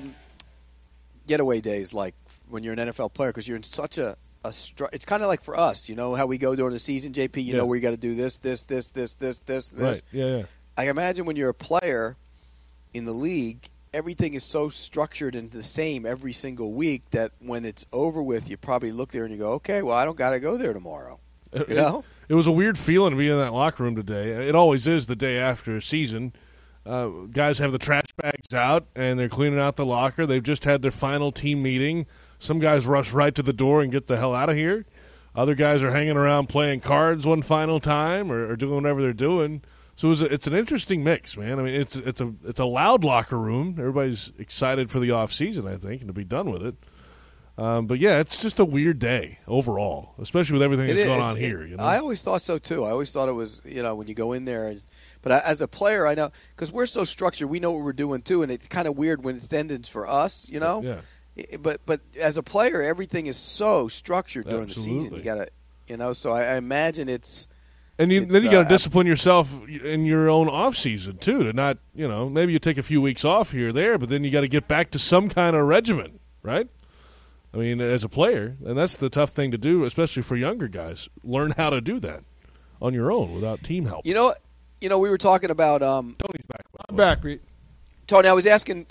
D: getaway days like when you're an NFL player, because you're in such it's kind of like for us, you know, how we go during the season, JP, you know where you got to do this.
B: Right, yeah.
D: I imagine when you're a player in the league, everything is so structured and the same every single week that when it's over with, you probably look there and you go, okay, well, I don't got to go there tomorrow. You know?
B: It was a weird feeling to be in that locker room today. It always is the day after a season. Guys have the trash bags out, and they're cleaning out the locker. They've just had their final team meeting. Some guys rush right to the door and get the hell out of here. Other guys are hanging around playing cards one final time or doing whatever they're doing. So it's an interesting mix, man. I mean, it's a loud locker room. Everybody's excited for the off season, I think, and to be done with it. But yeah, it's just a weird day overall, especially with everything that's going on here. You know?
D: I always thought so too. I always thought it was, you know, when you go in there. But as a player, I know because we're so structured, we know what we're doing too, and it's kind of weird when it's endings for us, you know.
B: Yeah.
D: But as a player, everything is so structured during the season. You gotta, you know. So I imagine it's.
B: And then you got to discipline yourself in your own off season too, to not, you know, maybe you take a few weeks off here or there, but then you got to get back to some kind of regimen, right? I mean, as a player, and that's the tough thing to do, especially for younger guys. Learn how to do that on your own without team help.
D: You know, we were talking about.
B: Tony's back.
C: I'm back, Pete.
D: Tony, I was asking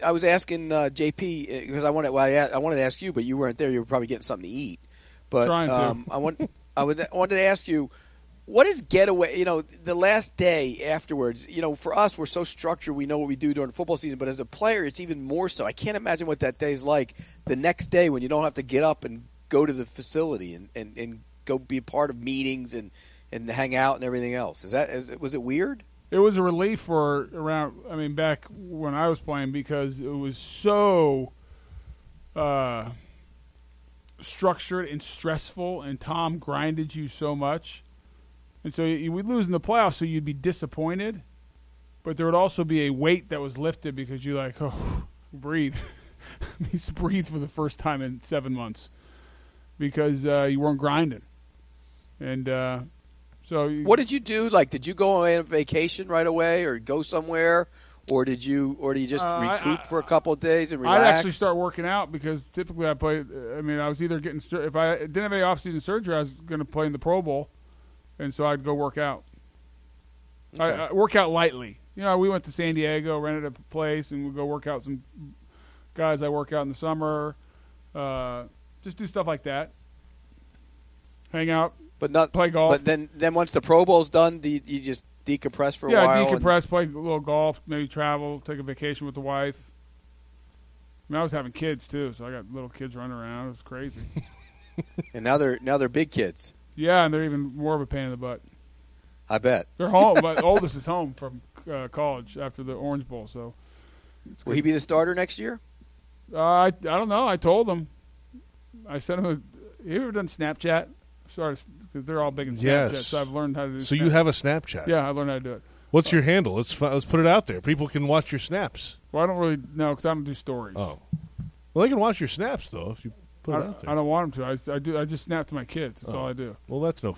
D: JP because I wanted to ask you, but you weren't there. You were probably getting something to eat. But I wanted to ask you, what is getaway? You know, the last day afterwards. You know, for us, we're so structured. We know what we do during the football season. But as a player, it's even more so. I can't imagine what that day is like. The next day when you don't have to get up and go to the facility and go be a part of meetings and hang out and everything else. Was it weird?
C: It was a relief back when I was playing because it was so structured and stressful, and Tom grinded you so much. And so we'd lose in the playoffs, so you'd be disappointed. But there would also be a weight that was lifted because you're like, oh, breathe. I used to breathe for the first time in 7 months because you weren't grinding. And so
D: what did you do? Like, did you go on vacation right away, or go somewhere, or did you just recoup for a couple of days and relax?
C: I'd actually start working out because typically I played. I mean, I was either getting if I didn't have any off-season surgery, I was going to play in the Pro Bowl, and so I'd go work out. Okay. I work out lightly. You know, we went to San Diego, rented a place, and we'd go work out. Some guys I work out in the summer, just do stuff like that. Hang out.
D: But not
C: play golf.
D: But then once the Pro Bowl's done, you just decompress for a while?
C: Yeah, decompress, play a little golf, maybe travel, take a vacation with the wife. I mean, I was having kids too, so I got little kids running around. It was crazy.
D: And now they're big kids.
C: Yeah, and they're even more of a pain in the butt.
D: I bet.
C: They're home. My oldest is home from college after the Orange Bowl. So,
D: will he be the starter next year?
C: I don't know. I told him. I sent him. You ever done Snapchat? Because they're all big in Snapchat,
B: yes.
C: so I've learned how to do.
B: So you have a Snapchat?
C: Yeah, I learned how to do it.
B: What's your handle? Let's put it out there. People can watch your snaps.
C: Well, I don't really know because I don't do stories.
B: Oh, well, they can watch your snaps though if you put it out there.
C: I don't want them to. I do. I just snap to my kids. That's all I do.
B: Well, that's no fun.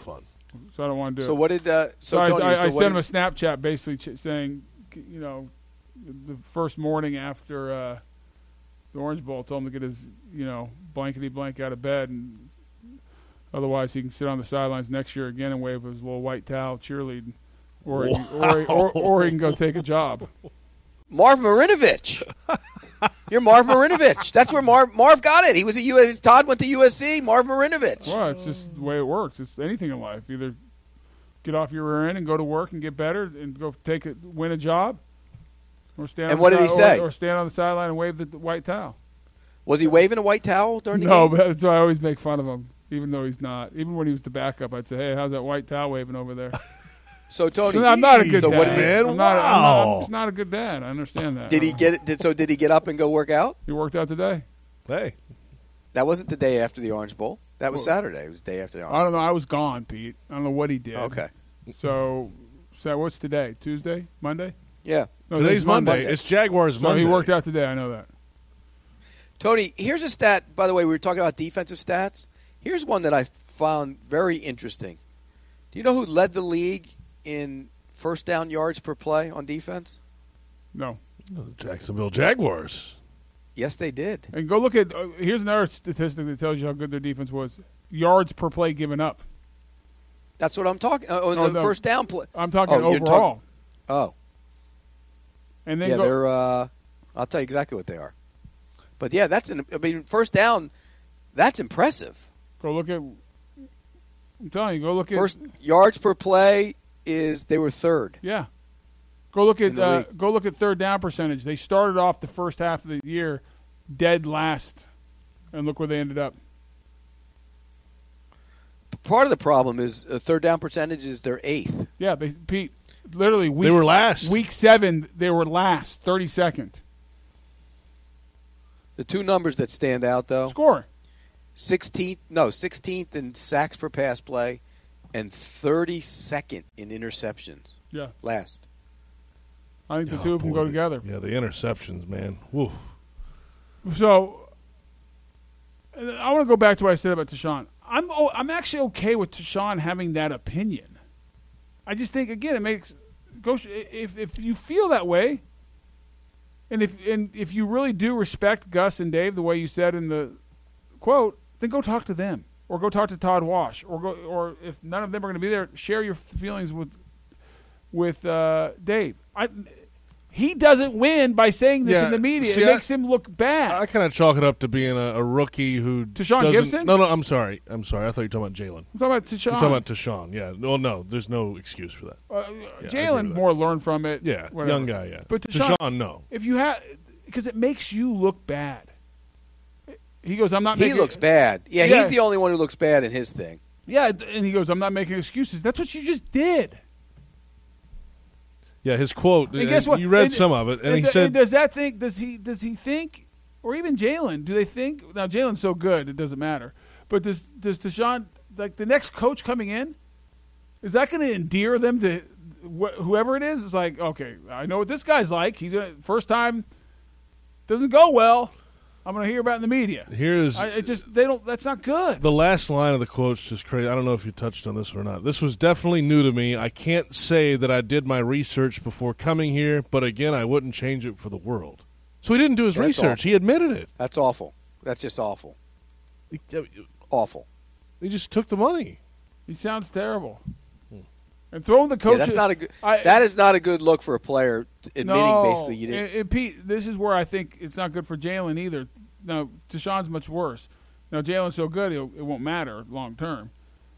C: so I don't want to do it.
D: So what did
C: Tony, I
D: so
C: sent him a Snapchat basically saying, the first morning after the Orange Bowl, told him to get his, blankety blank out of bed, and otherwise he can sit on the sidelines next year again and wave his little white towel cheerleading, or he can go take a job.
D: Marv Marinovich. You're Marv Marinovich. That's where Marv got it. He was at Todd went to USC. Marv Marinovich.
C: Well, it's just the way it works. It's anything in life. Either get off your rear end and go to work and get better and go win a job, or stand.
D: And what did he say?
C: Or stand on the sideline and wave the white towel.
D: Was he waving a white towel during the game?
C: No, but that's why I always make fun of him, even though he's not. Even when he was the backup, I'd say, "Hey, how's that white towel waving over there?"
D: So Tony,
C: I'm not a good
D: so
C: dad.
D: What did
B: man?
C: I'm not a good dad. I understand that.
D: Did he get it? Did he get up and go work out?
C: He worked out today.
B: Hey.
D: That wasn't the day after the Orange Bowl. That was Saturday. It was the day after the Orange Bowl.
C: I don't know. I was gone, Pete. I don't know what he did.
D: Okay.
C: So what's today? Tuesday? Monday?
D: Yeah.
C: No,
B: Today's Monday. It's Jaguars
C: so
B: Monday.
C: he worked out today. I know that.
D: Tony, here's a stat. By the way, we were talking about defensive stats. Here's one that I found very interesting. Do you know who led the league in first down yards per play on defense?
C: No.
B: The Jacksonville Jaguars.
D: Yes, they did.
C: And go look at here's another statistic that tells you how good their defense was. Yards per play given up.
D: That's what I'm talking. The first down play.
C: I'm talking overall. And then
D: they're. I'll tell you exactly what they are. But yeah, first down. That's impressive.
C: Go look at. I'm telling you, go look at
D: first yards per play. They were third.
C: Yeah. Go look at third down percentage. They started off the first half of the year dead last, and look where they ended up.
D: Part of the problem is third down percentage is their 8th.
C: Yeah, Pete. Literally,
B: they were last.
C: Week 7, they were last, 32nd.
D: The two numbers that stand out though.
C: Score.
D: 16th in sacks per pass play, and 32nd in interceptions.
C: Yeah.
D: Last.
C: I think the two of them go together.
B: Yeah, the interceptions, man. Woo.
C: So, I want to go back to what I said about Tashawn. I'm actually okay with Tashawn having that opinion. I just think, again, if you feel that way, and if you really do respect Gus and Dave the way you said in the quote, then go talk to them, or go talk to Todd Wash, or if none of them are going to be there, share your feelings with Dave. He doesn't win by saying this in the media.
B: See,
C: it makes him look bad.
B: I kind of chalk it up to being a rookie who
C: Tashawn Gibson?
B: No, I'm sorry. I thought you were talking about Jalen.
C: I'm talking about Tashawn.
B: You're talking about Tashawn, yeah. Well, no, there's no excuse for that.
C: Jalen more learned from it.
B: Yeah,
C: whatever.
B: young guy, yeah.
C: But
B: Tashawn, no.
C: If you have, because it makes you look bad. He goes, I'm not
D: He
C: making...
D: looks bad. Yeah, he's the only one who looks bad in his thing.
C: Yeah, and he goes, I'm not making excuses. That's what you just did.
B: Yeah, his quote.
C: And guess what?
B: You read some of it, and he said,
C: "Does he think, or even Jalen? Do they think now? Jalen's so good, it doesn't matter. But does Tashawn, like the next coach coming in, is that going to endear them to whoever it is? It's like, okay, I know what this guy's like. He's first time doesn't go well. I'm going to hear about it in the media. That's not good.
B: The last line of the quote's just crazy. I don't know if you touched on this or not. This was definitely new to me. I can't say that I did my research before coming here, but again, I wouldn't change it for the world. So he didn't do his research.
D: Awful.
B: He admitted it.
D: That's awful. That's just awful. Awful.
B: He just took the money.
C: He sounds terrible. And throwing the coach.
D: Yeah, that's not a good. That is not a good look for a player. Admitting basically you didn't.
C: And Pete, this is where I think it's not good for Jalen either. Now Tashawn's much worse. Now Jalen's so good it won't matter long term.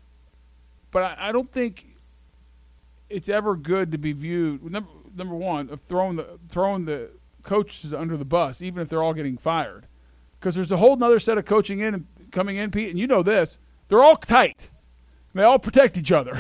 C: But I don't think it's ever good to be viewed. Number one, of throwing the coaches under the bus, even if they're all getting fired, because there's a whole other set of coaching in and coming in, Pete, and you know this. They're all tight. They all protect each other.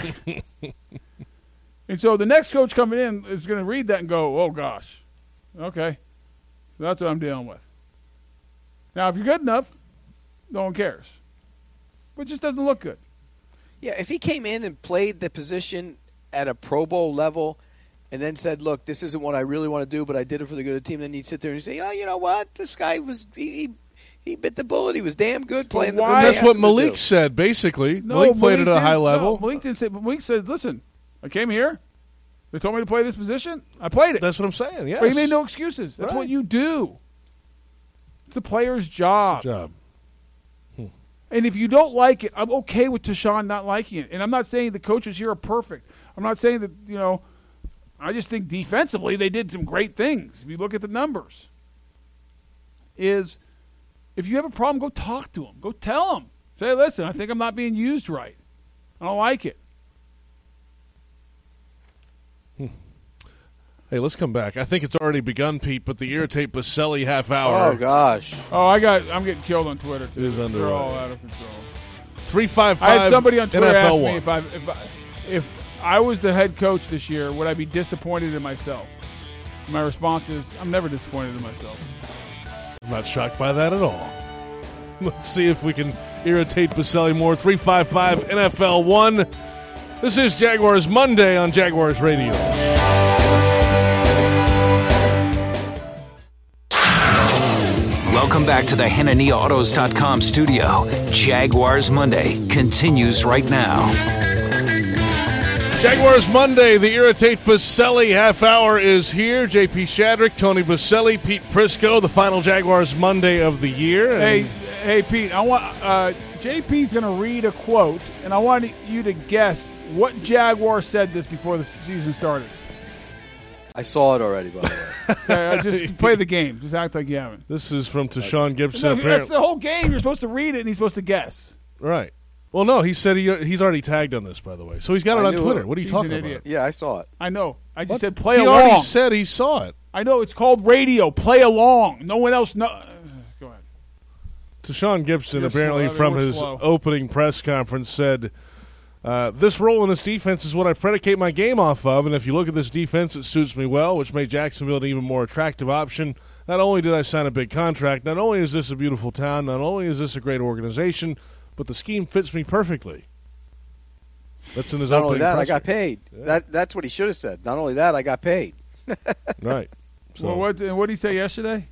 C: And so the next coach coming in is going to read that and go, oh, gosh. Okay. So that's what I'm dealing with. Now, if you're good enough, no one cares. But it just doesn't look good.
D: Yeah, if he came in and played the position at a Pro Bowl level and then said, look, this isn't what I really want to do, but I did it for the good of the team, then you'd sit there and say, oh, you know what? This guy was he He bit the bullet. He was damn good playing the
C: why-
B: That's
D: he
B: what
D: asked him to
B: Malik
D: do.
B: said, basically.
C: No,
B: Malik played at a
C: didn't-
B: high level.
C: No, Malik didn't say. Malik said, "Listen, I came here. They told me to play this position. I played it.
B: That's what I'm saying, yes.
C: But he made no excuses. That's
B: Right.
C: what you do. It's a player's job.
B: Good job.
C: And if you don't like it, I'm okay with Tashawn not liking it. And I'm not saying the coaches here are perfect. I'm not saying that, I just think defensively they did some great things. If you look at the numbers, if you have a problem, go talk to them. Go tell them. Say, listen, I think I'm not being used right. I don't like it.
B: Hey, let's come back. I think it's already begun, Pete, but the Irritate Baselli half hour.
D: Oh gosh.
C: Oh, I'm getting killed on Twitter too.
B: It is underway.
C: They're all out of control.
B: 355
C: I had somebody on Twitter ask me
B: NFL1.
C: if I was the head coach this year, would I be disappointed in myself? My response is, I'm never disappointed in myself.
B: I'm not shocked by that at all. Let's see if we can irritate Baselli more. 355 NFL1. This is Jaguars Monday on Jaguars Radio.
A: Welcome back to the HannaneyAutos.com studio. Jaguars Monday continues right now.
B: Jaguars Monday, the Irritate Baselli half hour is here. JP Shadrick, Tony Baselli, Pete Prisco, the final Jaguars Monday of the year.
C: Hey, Pete, I want JP's going to read a quote, and I want you to guess what Jaguar said this before the season started.
D: I saw it already, by the way.
C: Just play the game. Just act like you haven't.
B: This is from Tashawn Gibson.
C: No, that's
B: Apparently,
C: the whole game. You're supposed to read it, and he's supposed to guess.
B: right. Well, no, he said he's already tagged on this, by the way. So he's got it
D: I
B: on
D: knew
B: Twitter.
D: it.
B: What are you
C: He's
B: talking
C: an
B: about?
C: idiot.
D: Yeah, I saw it.
C: I know. I just
B: What?
C: said play
B: he
C: along.
B: already said he saw it.
C: I know. It's called radio. Play along. No one else knows. Go ahead.
B: Tashawn Gibson,
C: You're
B: apparently
C: slow.
B: from
C: We're
B: his
C: slow.
B: opening press conference, said, this role in this defense is what I predicate my game off of, and if you look at this defense, it suits me well, which made Jacksonville an even more attractive option. Not only did I sign a big contract, not only is this a beautiful town, not only is this a great organization, but the scheme fits me perfectly. That's in his
D: Not only
B: opening
D: that, I
B: presser.
D: got paid. That's what he should have said. Not only that, I got paid.
B: Right. So,
C: Well, what did he say yesterday?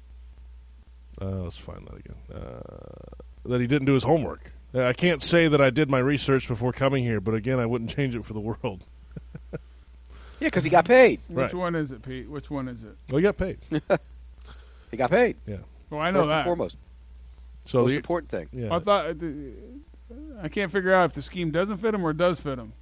B: let's find that again. That he didn't do his homework. I can't say that I did my research before coming here, but again, I wouldn't change it for the world.
D: Yeah, because he got paid.
B: Right.
C: Which one is it, Pete? Which one is it?
B: Well, he got paid.
D: He got paid.
B: Yeah.
C: Well, I know
D: First
C: that.
D: and foremost.
B: So
D: Most
B: the
D: important thing.
B: yeah.
C: I thought I can't figure out if the scheme doesn't fit him or does fit him.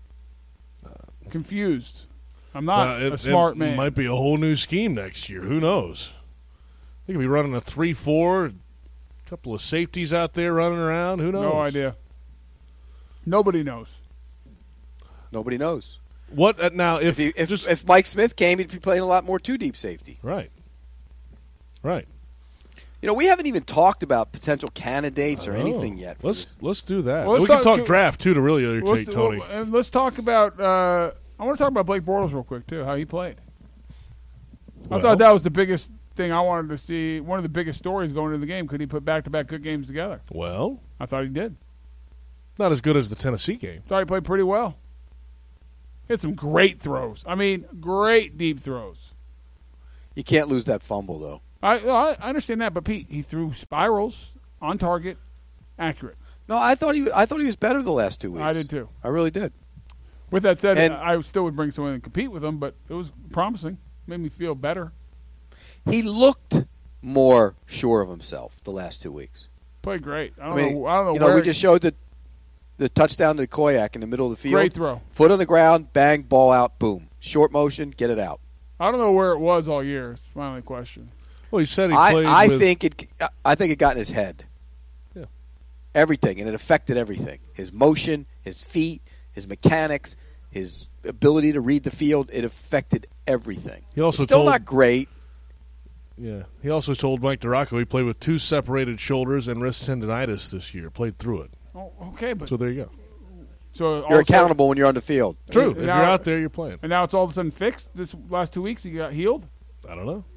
C: Confused. I'm not a smart man.
B: It might be a whole new scheme next year. Who knows? They could be running a 3-4, a couple of safeties out there running around. Who knows?
C: No idea. Nobody knows.
D: Nobody knows.
B: What now?
D: If Mike Smith came, he'd be playing a lot more two deep safety.
B: Right. Right.
D: We haven't even talked about potential candidates or anything yet.
B: Let's do that.
C: Well, let's
B: we can
C: talk-
B: talk draft too to really irritate Tony.
C: And let's talk about. I want to talk about Blake Bortles real quick too. How he played. I
B: Well.
C: thought that was the biggest thing I wanted to see. One of the biggest stories going into the game. Could he put back-to-back good games together?
B: Well,
C: I thought he did.
B: not as good as the Tennessee game.
C: Thought he played pretty well. He had some great throws. I mean, great deep throws.
D: You can't lose that fumble, though.
C: I understand that, but Pete, he threw spirals on target, accurate.
D: No, I thought he was better the last 2 weeks.
C: I did too.
D: I really did.
C: With that said,
D: And-
C: I still would bring someone and compete with him, but it was promising. Made me feel better.
D: He looked more sure of himself the last 2 weeks.
C: Played great. I don't
D: I mean,
C: know. I don't know where
D: we just showed the touchdown to Koyak in the middle of the field.
C: great throw.
D: Foot on the ground, bang, ball out, boom. Short motion, get it out.
C: I don't know where it was all year. It's my only question.
B: Well, he said he played.
D: I
B: with,
D: think it got in his head.
B: Yeah.
D: Everything, and it affected everything. His motion, his feet, his mechanics, his ability to read the field. It affected everything.
B: He also
D: It's still
B: told-
D: not great.
B: Yeah, he also told Mike DeRocco he played with 2 separated shoulders and wrist tendonitis this year. Played through it.
C: Oh, okay, but
B: So there you go.
C: so
D: You're
C: also-
D: accountable when you're on the field.
B: True.
C: And
B: If
C: now-
B: you're out there, you're playing.
C: And now it's all of a sudden fixed. This last 2 weeks, he got healed.
B: I don't know.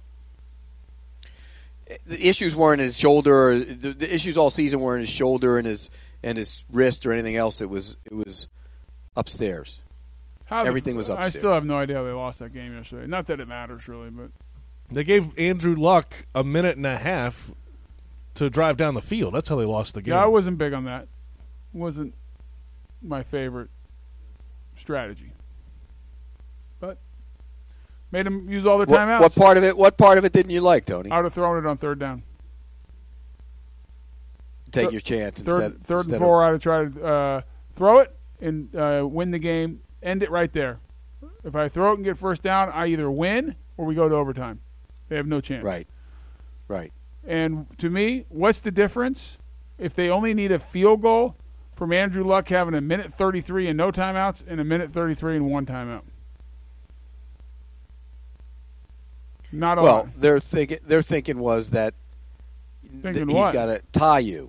D: The issues weren't his shoulder. Or the issues all season weren't his shoulder and his wrist or anything else. It was upstairs. Everything was
C: I
D: upstairs.
C: still have no idea how they lost that game yesterday. Not that it matters really, but
B: They gave Andrew Luck a minute and a half to drive down the field. That's how they lost the game.
C: Yeah, I wasn't big on that. Wasn't my favorite strategy. But made them use all their timeouts.
D: What part of it didn't you like, Tony?
C: I would have thrown it on third down.
D: Take your chance
C: Third
D: instead
C: and 4, I would try to throw it and win the game. End it right there. If I throw it and get first down, I either win or we go to overtime. They have no chance.
D: Right.
C: And to me, what's the difference if they only need a field goal from Andrew Luck having a minute 33 and no timeouts and a minute 33 and one timeout? Not a lot.
D: Well, their thinking was that he's got to tie you.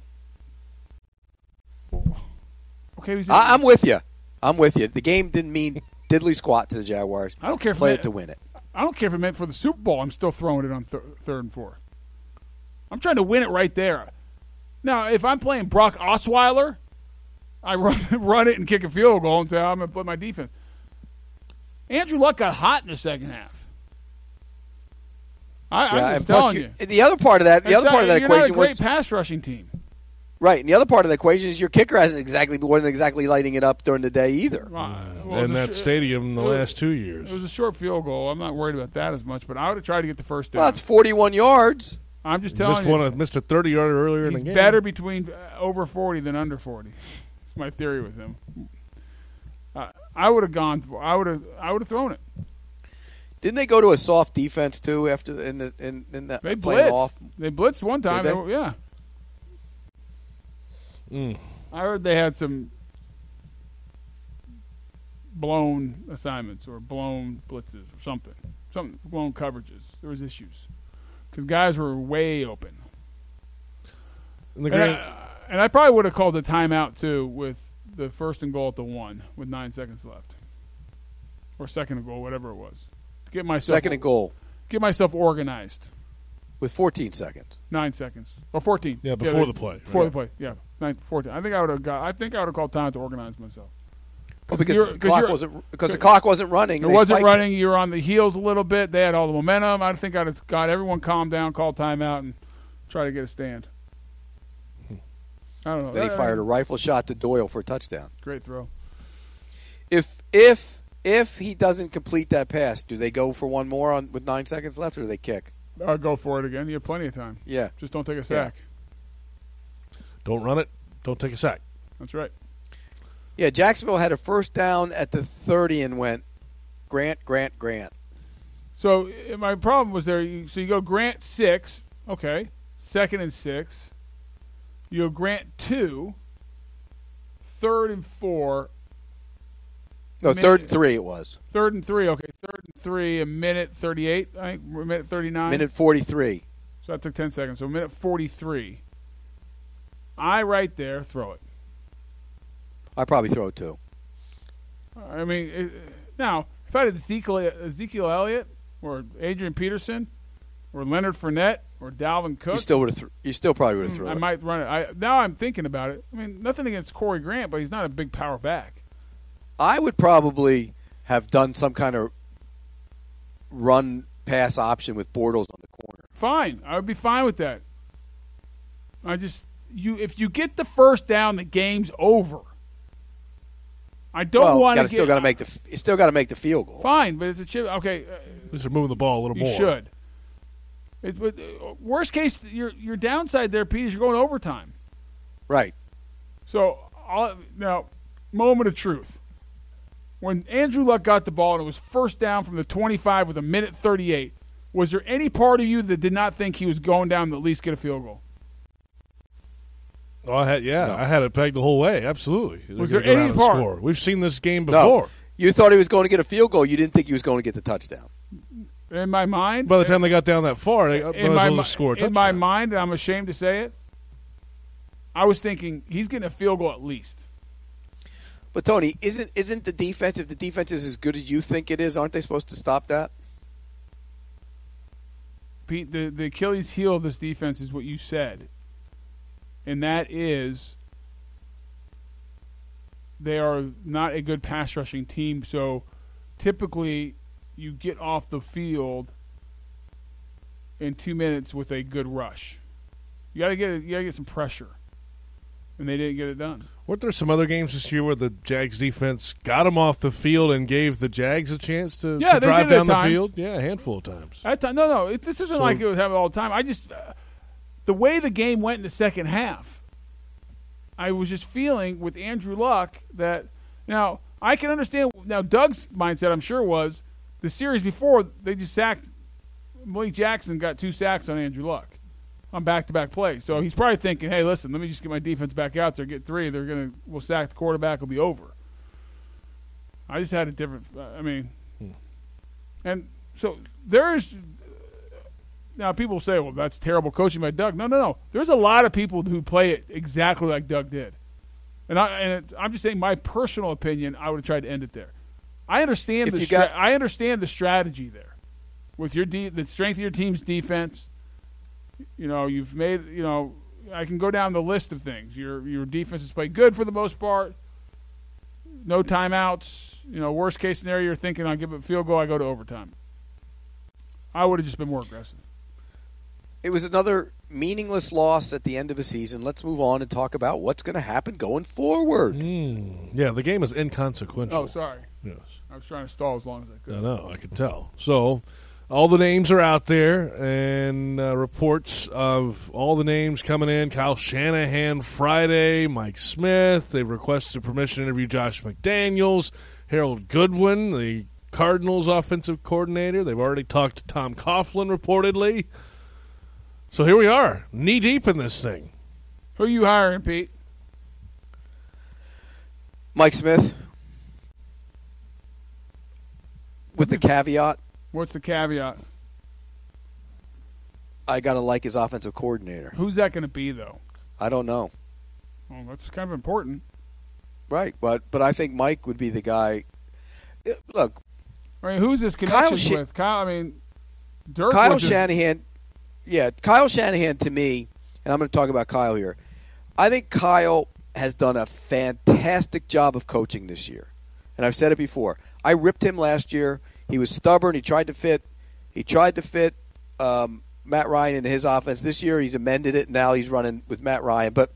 C: Okay,
D: I'm with you. The game didn't mean diddly squat to the Jaguars.
C: I don't care if
D: play it to win it.
C: I don't care if it meant for the Super Bowl. I'm still throwing it on third and 4. I'm trying to win it right there. Now, if I'm playing Brock Osweiler, I run it and kick a field goal and say, I'm going to put my defense. Andrew Luck got hot in the second half. I'm just telling you.
D: The other part of that
C: you're
D: equation
C: not a great pass rushing team.
D: Right, and the other part of the equation is your kicker wasn't exactly lighting it up during the day either.
B: In that stadium the last 2 years.
C: It was a short field goal. I'm not worried about that as much, but I would have tried to get the first down.
D: Well, it's 41 yards.
C: I'm just telling you.
B: Missed a 30-yarder earlier in the game.
C: He's better between over 40 than under 40. That's my theory with him. I would have gone. I would have thrown it.
D: Didn't they go to a soft defense too after in that?
C: They blitzed.
D: Off?
C: They blitzed one time. Yeah. I heard they had some blown assignments or blown blitzes or something blown coverages. There was issues because guys were way open. And I probably would have called the timeout too with the first and goal at the 1 with 9 seconds left, or second and goal, whatever it was. Get myself
D: second and goal.
C: Get myself organized.
D: With 14 seconds.
C: 9 seconds. Or 14.
B: Yeah, before the play.
C: Before the play. Yeah. 14. I think I would have called time to organize myself.
D: Well, because the clock wasn't running.
C: It wasn't running. You were on the heels a little bit. They had all the momentum. I think I'd have got everyone calm down, called timeout, and try to get a stand. I don't know.
D: Then he fired a rifle shot to Doyle for a touchdown.
C: Great throw.
D: If he doesn't complete that pass, do they go for one more with 9 seconds left, or do they kick?
C: Go for it again. You have plenty of time.
D: Yeah.
C: Just don't take a sack.
B: Yeah. Don't run it. Don't take a sack.
C: That's right.
D: Yeah, Jacksonville had a first down at the 30 and went Grant.
C: So my problem was there. So you go Grant 6. Okay. 2nd and 6. You go Grant 2. 3rd and 4.
D: No, 3rd and 3 it was.
C: 3rd and 3, okay. 3rd and 3, a minute 38, I think, minute 39.
D: Minute 43.
C: So that took 10 seconds. So minute 43. Right there, throw it.
D: I probably throw it too.
C: I mean, now, if I had Ezekiel Elliott or Adrian Peterson or Leonard Fournette or Dalvin Cook.
D: You still probably would have thrown it.
C: I might run it. Now I'm thinking about it. I mean, nothing against Corey Grant, but he's not a big power back.
D: I would probably have done some kind of run pass option with Bortles on the corner.
C: Fine. I would be fine with that. If you get the first down, the game's over. I don't want to get.
D: You still got to make the field goal.
C: Fine, but it's a chip. Okay.
B: At least they're moving the ball a little more.
C: You should. Worst case, your downside there, Pete, is you're going overtime.
D: Right.
C: So now, moment of truth. When Andrew Luck got the ball and it was first down from the 25 with a minute 38, was there any part of you that did not think he was going down to at least get a field goal?
B: Oh, I had it pegged the whole way. Absolutely.
C: Was there any part?
B: Score. We've seen this game before.
D: No. You thought he was going to get a field goal. You didn't think he was going to get the touchdown.
C: In my mind,
B: by the time they got down that far, they scored.
C: In my mind, and I'm ashamed to say it, I was thinking he's getting a field goal at least.
D: But Tony, isn't the defense? If the defense is as good as you think it is, aren't they supposed to stop that?
C: Pete, the Achilles heel of this defense is what you said, and that is they are not a good pass rushing team. So typically, you get off the field in 2 minutes with a good rush. You got to get some pressure, and they didn't get it done.
B: Weren't there some other games this year where the Jags defense got them off the field and gave the Jags a chance to drive down the field? Yeah, a handful of times.
C: This isn't like it would happen all the time. I just the way the game went in the second half, I was just feeling with Andrew Luck that now I can understand. Now Doug's mindset, I'm sure, was the series before they just sacked Malik Jackson, got 2 sacks on Andrew Luck on back-to-back plays. So he's probably thinking, hey, listen, let me just get my defense back out there, get 3. We'll sack the quarterback, will be over. I just had a different. And so there's now people say, well, that's terrible coaching by Doug. No. There's a lot of people who play it exactly like Doug did. And I'm just saying my personal opinion, I would have tried to end it there. I understand I understand the strategy there with the strength of your team's defense. You've made. I can go down the list of things. Your defense has played good for the most part. No timeouts. Worst case scenario, you're thinking I'll give it a field goal. I go to overtime. I would have just been more aggressive.
D: It was another meaningless loss at the end of a season. Let's move on and talk about what's going to happen going forward.
B: Yeah, the game is inconsequential.
C: Oh, sorry.
B: Yes.
C: I was trying to stall as long as I could.
B: I can tell. So all the names are out there, and reports of all the names coming in. Kyle Shanahan Friday, Mike Smith. They've requested permission to interview Josh McDaniels, Harold Goodwin, the Cardinals offensive coordinator. They've already talked to Tom Coughlin reportedly. So here we are, knee-deep in this thing.
C: Who are you hiring, Pete?
D: Mike Smith. With the caveat.
C: What's the caveat?
D: I got to like his offensive coordinator.
C: Who's that going to be, though?
D: I don't know.
C: Well, that's kind of important.
D: Right, but I think Mike would be the guy. Look.
C: Who's this connection with? Dirk
D: Kyle Shanahan. Yeah, Kyle Shanahan to me, and I'm going to talk about Kyle here. I think Kyle has done a fantastic job of coaching this year. And I've said it before. I ripped him last year. He was stubborn. He tried to fit Matt Ryan into his offense. This year he's amended it. Now he's running with Matt Ryan. But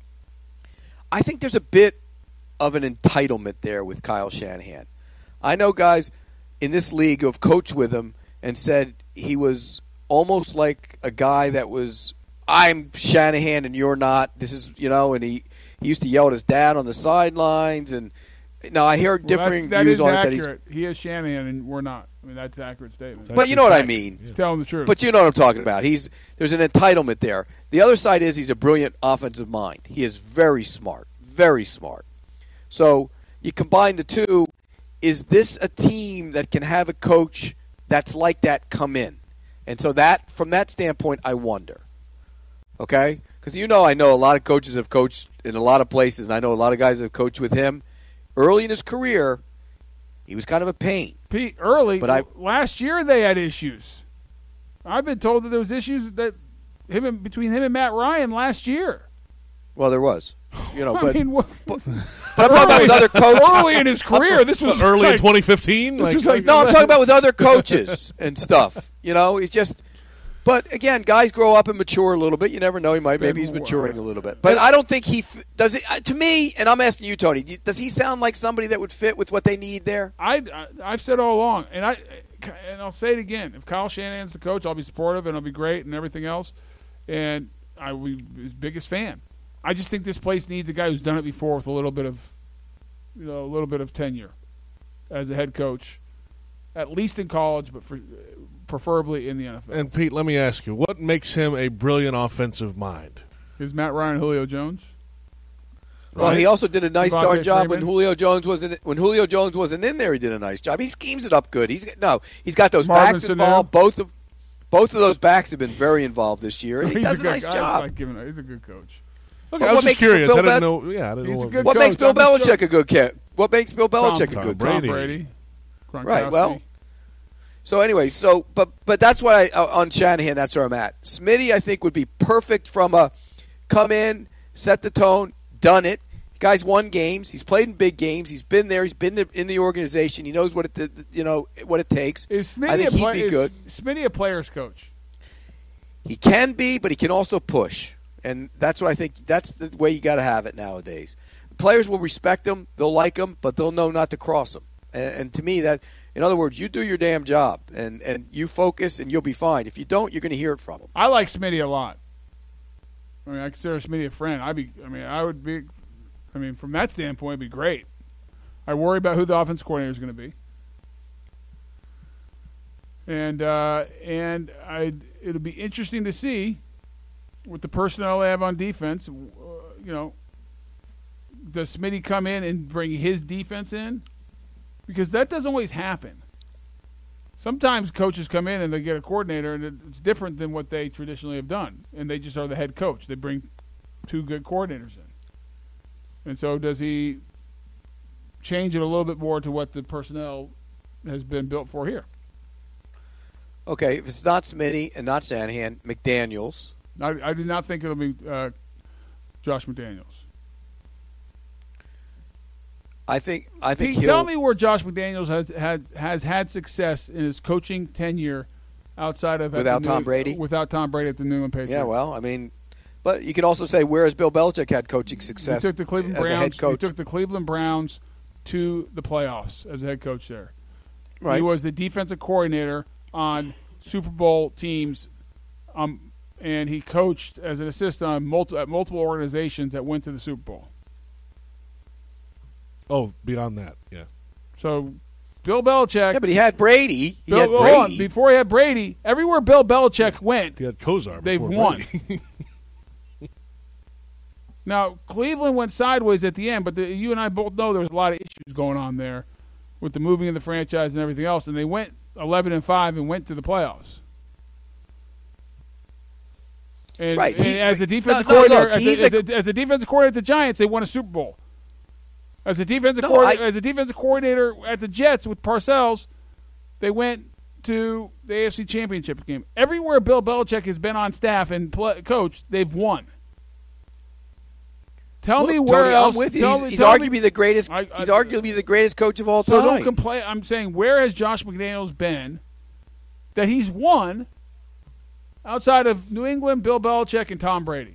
D: I think there's a bit of an entitlement there with Kyle Shanahan. I know guys in this league who have coached with him and said he was almost like a guy that was, I'm Shanahan and you're not. This is, and he used to yell at his dad on the sidelines. And now I hear differing views on it.
C: That he is Shanahan and we're not. That's an accurate statement.
D: But you know what I mean.
C: He's telling the truth.
D: But you know what I'm talking about. There's an entitlement there. The other side is he's a brilliant offensive mind. He is very smart. Very smart. So you combine the two. Is this a team that can have a coach that's like that come in? And so from that standpoint, I wonder. Okay? Because I know a lot of coaches have coached in a lot of places, and I know a lot of guys have coached with him. Early in his career, he was kind of a pain.
C: Pete, last year they had issues. I've been told that there was issues between him and Matt Ryan last year.
D: Well, there was. But I'm talking
C: about with other coaches. Early in his career, this was
B: early in 2015.
D: No, I'm talking about with other coaches and stuff. He's just. But again, guys grow up and mature a little bit. You never know. Maybe he's maturing a little bit. But I don't think he does it. To me, and I'm asking you, Tony, does he sound like somebody that would fit with what they need there?
C: I've said all along, and I'll say it again. If Kyle Shanahan's the coach, I'll be supportive and I'll be great and everything else. And I will be his biggest fan. I just think this place needs a guy who's done it before with a little bit of tenure as a head coach, at least in college, but preferably in the NFL.
B: And Pete, let me ask you, what makes him a brilliant offensive mind?
C: Is Matt Ryan Julio Jones?
D: Right? Well, he also did a nice darn job when Julio Jones wasn't in there. He did a nice job. He schemes it up good. He's got those backs involved. Both of those backs have been very involved this year. And he does a nice job.
C: He's a good coach.
B: Okay, I was just curious. I didn't know. Yeah, I didn't know.
D: What makes Bill Belichick a good kid? What makes Bill Belichick a good
C: Tom Brady?
D: Right. Well. So anyway, but that's what on Shanahan. That's where I'm at. Smitty, I think, would be perfect from a come in, set the tone, done it. The guy's won games. He's played in big games. He's been there. He's been in the organization. He knows what it takes.
C: Is Smitty
D: I think he'd be good.
C: Is Smitty a player's coach?
D: He can be, but he can also push. And that's what I think. That's the way you got to have it nowadays. Players will respect them, they'll like them, but they'll know not to cross them. And to me, that, in other words, you do your damn job and you focus and you'll be fine. If you don't, you're going to hear it from them.
C: I like Smitty a lot. I mean, I consider Smitty a friend. From that standpoint, it'd be great. I worry about who the offense coordinator is going to be. And it'll be interesting to see with the personnel they have on defense. Does Smitty come in and bring his defense in? Because that doesn't always happen. Sometimes coaches come in and they get a coordinator, and it's different than what they traditionally have done, and they just are the head coach. They bring two good coordinators in. And so does he change it a little bit more to what the personnel has been built for here?
D: Okay, if it's not Smitty and not Shanahan, McDaniels.
C: I do not think it'll be Josh McDaniels.
D: I think.
C: Tell me where Josh McDaniels has had success in his coaching tenure outside of
D: without Tom Brady.
C: Without Tom Brady at the New England Patriots.
D: Yeah, well, I mean, but you could also say where has Bill Belichick had coaching success?
C: He took the Cleveland
D: as
C: Browns.
D: a head coach.
C: He took the Cleveland Browns to the playoffs as a head coach there.
D: Right.
C: He was the defensive coordinator on Super Bowl teams, and he coached as an assistant on multiple organizations that went to the Super Bowl.
B: Oh, beyond that, yeah.
C: So, Bill Belichick.
D: Yeah, but he had Brady.
C: Before he had Brady, everywhere Bill Belichick went,
B: he had Kosar.
C: They've won. Now, Cleveland went sideways at the end, but you and I both know there was a lot of issues going on there with the moving of the franchise and everything else, and they went 11-5 and went to the playoffs. And,
D: right.
C: And as a defensive coordinator, as a defensive coordinator at the Giants, they won a Super Bowl. As a defensive coordinator at the Jets with Parcells, they went to the AFC Championship game. Everywhere Bill Belichick has been on staff and coached, they've won. Tell me where
D: Tony,
C: else.
D: I'm with you. He's arguably the greatest. He's arguably the greatest coach of all time.
C: So don't complain. I'm saying, where has Josh McDaniels been that he's won outside of New England, Bill Belichick, and Tom Brady?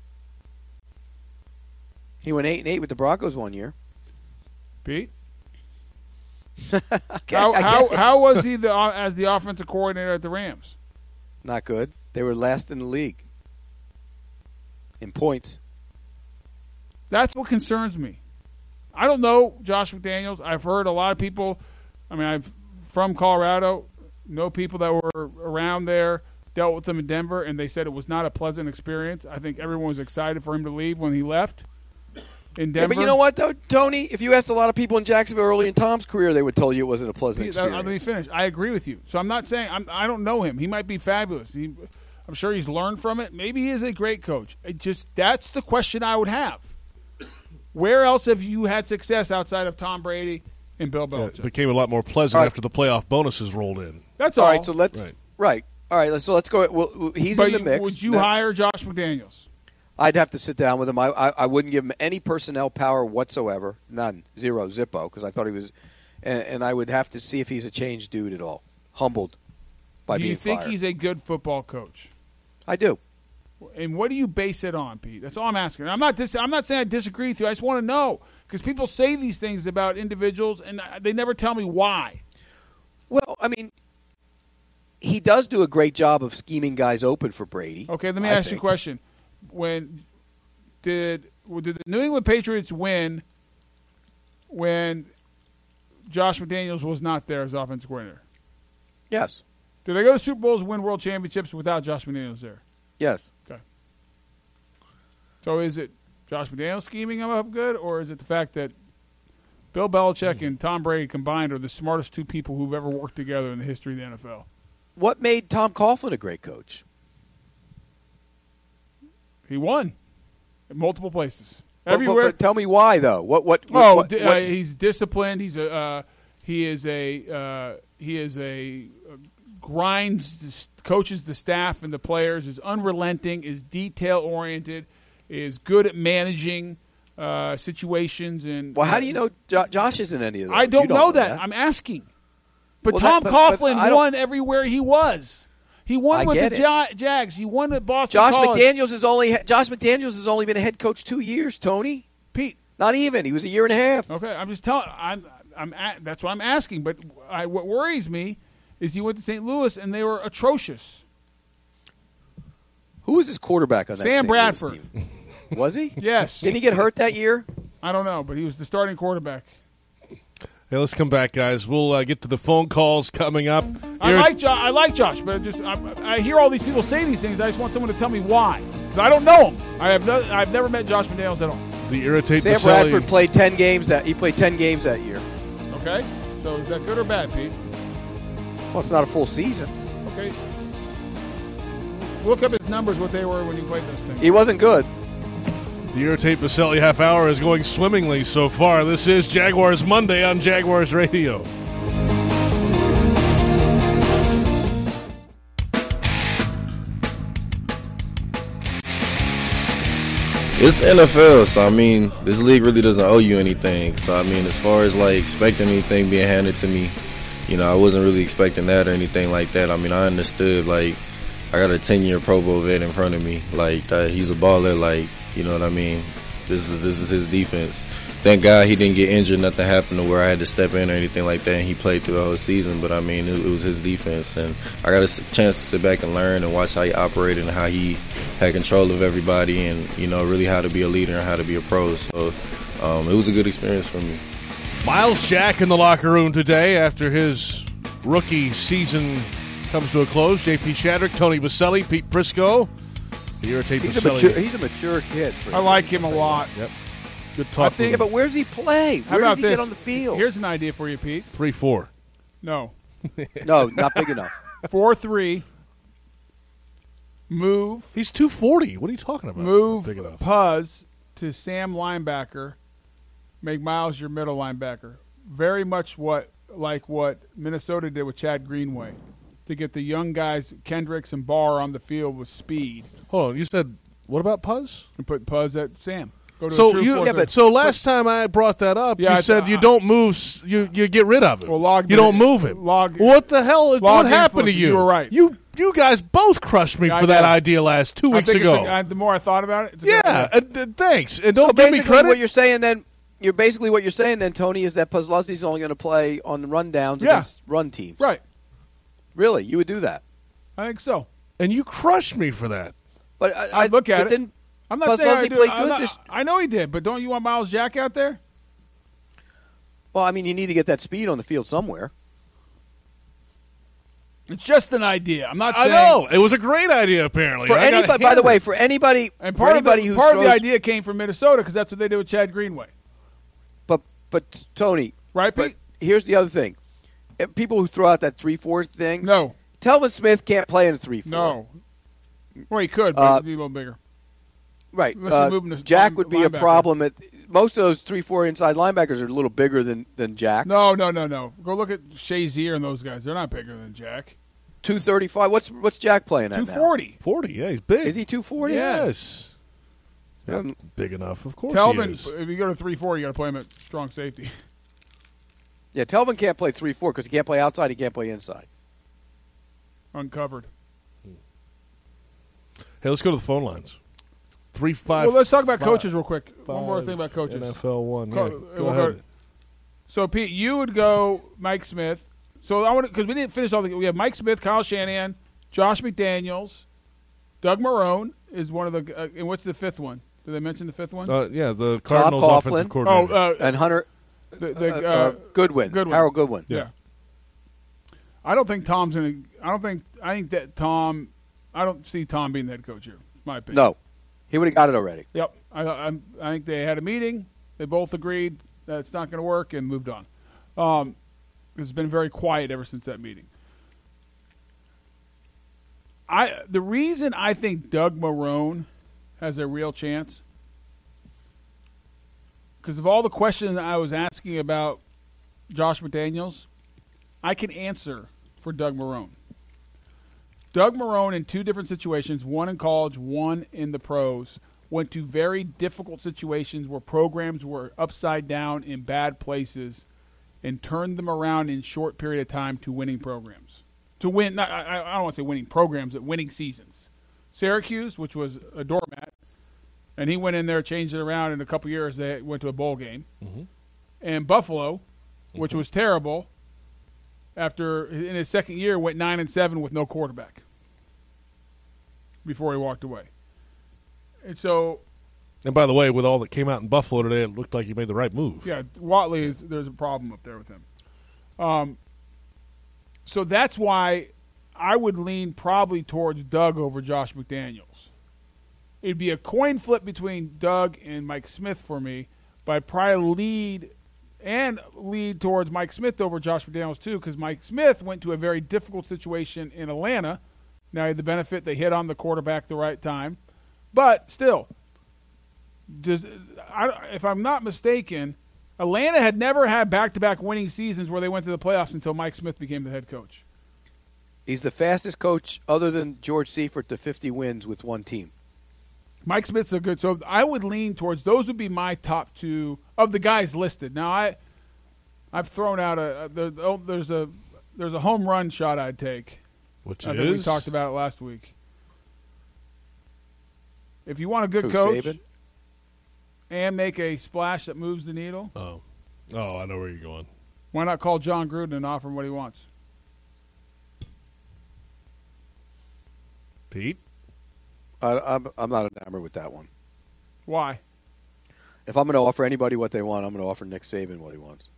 D: He went 8-8 with the Broncos one year.
C: Pete,
D: okay,
C: how was he as the offensive coordinator at the Rams?
D: Not good. They were last in the league in points.
C: That's what concerns me. I don't know Josh McDaniels. I've heard a lot of people. I mean, I've from Colorado, know people that were around there, dealt with them in Denver, and they said it was not a pleasant experience. I think everyone was excited for him to leave when he left in Denver.
D: Yeah, but you know what, though, Tony? If you asked a lot of people in Jacksonville early in Tom's career, they would tell you it wasn't a pleasant experience.
C: Let me finish. I agree with you. So I'm not saying I don't know him. He might be fabulous. I'm sure he's learned from it. Maybe he is a great coach. That's the question I would have. Where else have you had success outside of Tom Brady and Bill Belichick?
B: It became a lot more pleasant after the playoff bonuses rolled in.
C: That's all.
D: All right, so let's All right, so let's go. Well, he's in the mix.
C: Would you hire Josh McDaniels?
D: I'd have to sit down with him. I wouldn't give him any personnel power whatsoever. None. Zero. Zippo. Because I thought he was. And I would have to see if he's a changed dude at all. Humbled by being fired.
C: Do you think he's a good football coach?
D: I do.
C: And what do you base it on, Pete? That's all I'm asking. I'm not saying I disagree with you. I just want to know. Because people say these things about individuals, and they never tell me why.
D: Well, I mean, he does do a great job of scheming guys open for Brady.
C: Okay, let me ask you a question. Did the New England Patriots win when Josh McDaniels was not there as offensive coordinator?
D: Yes.
C: Did they go to Super Bowls and win world championships without Josh McDaniels there?
D: Yes.
C: Okay. So is it Josh McDaniels scheming him up good, or is it the fact that Bill Belichick and Tom Brady combined are the smartest two people who've ever worked together in the history of the NFL?
D: What made Tom Coughlin a great coach?
C: He won in multiple places, everywhere.
D: But tell me why, though.
C: He's disciplined. He grinds, coaches the staff and the players. Is unrelenting. Is detail oriented. Is good at managing situations. And
D: how do you know Josh isn't any of that?
C: I don't know that. I'm asking. But Tom Coughlin won everywhere he was. He won with
D: get
C: the Jags. He won at Boston
D: Josh
C: College.
D: McDaniels has only been a head coach 2 years, Tony.
C: Pete.
D: Not even. He was a year and a half.
C: Okay, I'm just telling. That's what I'm asking. But what worries me is he went to St. Louis and they were atrocious.
D: Who was his quarterback on that
C: Sam
D: St.
C: Bradford.
D: Louis team? Was he?
C: Yes.
D: Didn't he get hurt that year?
C: I don't know, but he was the starting quarterback.
B: Hey, let's come back, guys. We'll get to the phone calls coming up.
C: I like Josh, but I hear all these people say these things. I just want someone to tell me why, because I don't know him. I've never met Josh McDaniels at all.
B: The irritate
D: Sam
B: Baselli.
D: Bradford played 10 games that year.
C: Okay, so is that good or bad, Pete?
D: Well, it's not a full season.
C: Okay. Look up his numbers, what they were when he played those things.
D: He wasn't good.
B: The Irritate Baselli half hour is going swimmingly so far. This is Jaguars Monday on Jaguars Radio.
G: It's the NFL, so I mean, this league really doesn't owe you anything. So I mean, as far as like expecting anything being handed to me, I wasn't really expecting that or anything like that. I mean, I understood, like, I got a 10-year Pro Bowl vet in front of me, like that. He's a baller, like, you know what I mean. This is his defense. Thank God he didn't get injured. Nothing happened to where I had to step in or anything like that. And he played through the whole season. But I mean, it was his defense, and I got a chance to sit back and learn and watch how he operated and how he had control of everybody, and really how to be a leader and how to be a pro. So it was a good experience for me.
B: Miles Jack in the locker room today after his rookie season comes to a close. J.P. Shadrick, Tony Baselli, Pete Prisco. The Irritate Baselli.
D: He's a mature kid.
C: I like him a lot.
B: Yep. Good talk.
D: Yeah, but where's he play? Where does he get on the field?
C: Here's an idea for you, Pete.
B: 3-4.
C: No.
D: No, not big enough.
C: 4-3. Move.
B: He's 240. What are you talking about?
C: Move
B: Big enough.
C: Puz to Sam linebacker. Make Miles your middle linebacker. Very much like what Minnesota did with Chad Greenway, to get the young guys, Kendricks and Barr, on the field with speed.
B: Hold on. You said, what about Puz?
C: And put Puz at Sam. Go to
B: So last time I brought that up, you said you don't move, you get rid of him.
C: Well,
B: you don't move him. What the hell? What happened to you?
C: You were right.
B: You guys both crushed me for that idea 2 weeks ago.
C: The more I thought about it,
B: thanks. And don't give me credit.
D: What you're saying then, Tony, is that Puslowski's only going to play on the rundowns against run teams.
C: Right.
D: Really? You would do that?
C: I think so.
B: And you crushed me for that.
D: But
C: I look at it. I'm not saying I do.
D: Played good
C: I know he did, but don't you want Miles Jack out there?
D: Well, I mean, you need to get that speed on the field somewhere.
C: It's just an idea. I'm not saying.
B: I know. It was a great idea, apparently.
D: By the way, for anybody,
C: and part of the idea came from Minnesota because that's what they did with Chad Greenway.
D: But Tony,
C: right?
D: But here's the other thing: people who throw out that 3-4 thing.
C: No,
D: Telvin Smith can't play in a 3-4.
C: No, well he could, but he'd be a little bigger.
D: Right. Jack would be a problem. Most of those 3-4 inside linebackers are a little bigger than Jack.
C: No. Go look at Shazier and those guys. They're not bigger than Jack.
D: 235. What's Jack playing at
C: 240.
D: now?
B: 40, yeah, he's big.
D: Is he 240?
B: Yes. Big enough, of course.
C: Telvin,
B: he is.
C: if you go to 3-4, you got to play him at strong safety.
D: Yeah, Telvin can't play 3-4 because he can't play outside. He can't play inside.
C: Uncovered.
B: Hey, let's go to the phone lines. 3-5.
C: Well, let's talk about coaches real quick. One more thing about coaches.
B: NFL 1. Go ahead.
C: So, Pete, you would go Mike Smith. So I want because we didn't finish all the. We have Mike Smith, Kyle Shanahan, Josh McDaniels, Doug Marrone is one of the. And what's the fifth one? Did they mention the fifth one?
B: Yeah, the Cardinals offensive coordinator.
D: And Hunter Goodwin. Harold Goodwin.
C: Yeah. I don't think Tom's going to. I think that Tom. I don't see Tom being the head coach here. My opinion.
D: No, he would have got it already.
C: Yep. I think they had a meeting. They both agreed that it's not going to work and moved on. It's been very quiet ever since that meeting. The reason I think Doug Marrone has a real chance, because of all the questions I was asking about Josh McDaniels, I can answer for Doug Marrone. Doug Marrone, in two different situations, one in college, one in the pros, went to very difficult situations where programs were upside down in bad places and turned them around in a short period of time to winning programs. to win. I don't want to say winning programs, but winning seasons. Syracuse, which was a doormat, and he went in there, changed it around. In a couple years, they went to a bowl game.
B: Mm-hmm.
C: And Buffalo, which was terrible, after in his second year went 9-7 with no quarterback before he walked away. And so,
B: and by the way, with all that came out in Buffalo today, it looked like he made the right move.
C: Yeah, Watley there's a problem up there with him. So that's why I would lean probably towards Doug over Josh McDaniels. It'd be a coin flip between Doug and Mike Smith for me, but I'd probably lead towards Mike Smith over Josh McDaniels too, because Mike Smith went to a very difficult situation in Atlanta. Now he had the benefit they hit on the quarterback at the right time, but still, if I'm not mistaken, Atlanta had never had back-to-back winning seasons where they went to the playoffs until Mike Smith became the head coach.
D: He's the fastest coach other than George Seifert to 50 wins with one team.
C: Mike Smith's a good. So I would lean towards those. Would be my top two of the guys listed. Now I've thrown out there's a home run shot I'd take,
B: which
C: I think we talked about it last week. If you want a good coach
D: Saban?
C: And make a splash that moves the needle,
B: oh, I know where you're going.
C: Why not call John Gruden and offer him what he wants?
B: Pete?
D: I'm not enamored with that one.
C: Why?
D: If I'm going to offer anybody what they want, I'm going to offer Nick Saban what he wants.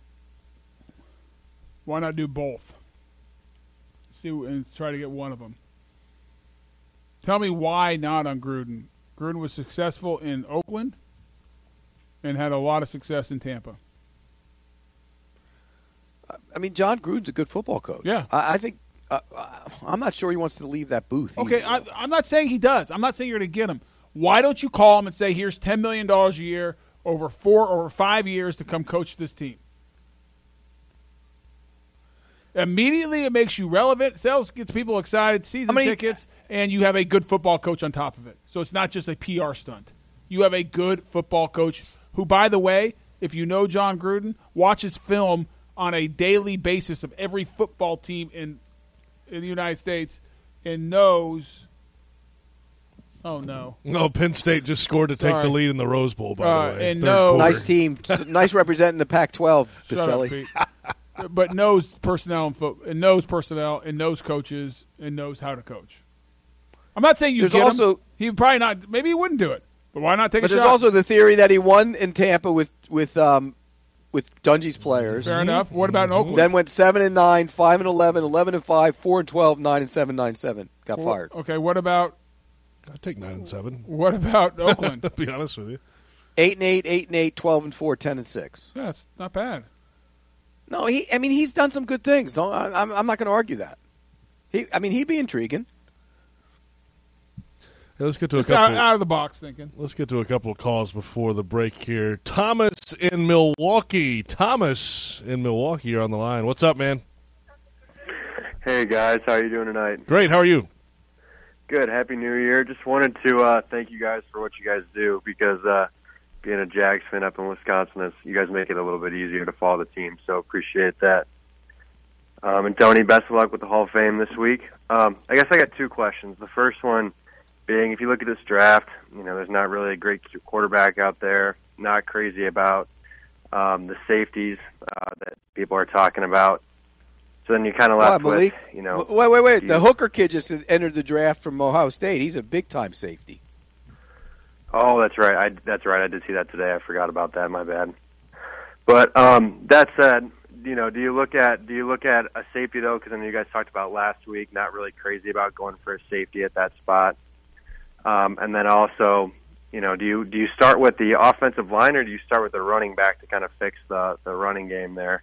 C: Why not do both? And try to get one of them. Tell me why not on Gruden. Gruden was successful in Oakland and had a lot of success in Tampa.
D: I mean, John Gruden's a good football coach.
C: Yeah.
D: I think I'm not sure he wants to leave that booth.
C: Okay, I'm not saying he does. I'm not saying you're going to get him. Why don't you call him and say, here's $10 million a year over 4 or 5 years to come coach this team? Immediately it makes you relevant, sales, gets people excited, season tickets, and you have a good football coach on top of it. So it's not just a PR stunt. You have a good football coach who, by the way, if you know John Gruden, watches film on a daily basis of every football team in the United States and knows. Oh, no.
B: No, Penn State just scored to take the lead in the Rose Bowl, by the way.
C: And knows.
D: Nice team. Nice representing the Pac-12, Baselli.
C: But knows personnel and knows personnel and knows coaches and knows how to coach. I'm not saying you get him. He would probably not. Maybe he wouldn't do it. But why not take a shot?
D: But there's also the theory that he won in Tampa with Dungy's players.
C: Fair enough. What about in Oakland?
D: Then went 7-9, 5-11, 11-5, 4-12, 9-7, 9-7. Got fired.
C: Okay. What about?
B: I'd take 9-7.
C: What about Oakland?
B: To be honest with you,
D: 8-8, 8-8, 12-4, 10-6.
C: Yeah, that's not bad.
D: No, he's done some good things. I'm not going to argue that. He'd be intriguing.
B: Hey, let's get to a couple
C: out of the box thinking.
B: Let's get to a couple of calls before the break here. Thomas in Milwaukee. You're on the line. What's up, man?
H: Hey guys, how are you doing tonight?
B: Great. How are you?
H: Good. Happy New Year. Just wanted to thank you guys for what you guys do, because being a Jags fan up in Wisconsin, you guys make it a little bit easier to follow the team. So appreciate that. And Tony, best of luck with the Hall of Fame this week. I guess I got two questions. The first one being, if you look at this draft, there's not really a great quarterback out there. Not crazy about the safeties that people are talking about. So then you kind of left with,
D: Wait. The Hooker kid just entered the draft from Ohio State. He's a big-time safety.
H: Oh, that's right. I did see that today. I forgot about that. My bad. But that said, do you look at a safety though? Because you guys talked about last week, not really crazy about going for a safety at that spot. And then also, do you start with the offensive line, or do you start with the running back to kind of fix the running game there?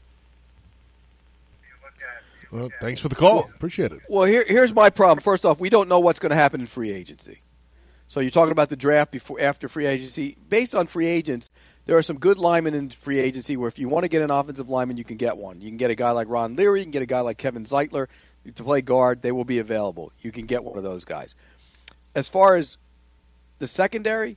B: Well, thanks for the call. Appreciate it.
D: Well, here's my problem. First off, we don't know what's going to happen in free agency. So you're talking about the draft after free agency. Based on free agents, there are some good linemen in free agency where if you want to get an offensive lineman, you can get one. You can get a guy like Ron Leary. You can get a guy like Kevin Zeitler to play guard. They will be available. You can get one of those guys. As far as the secondary,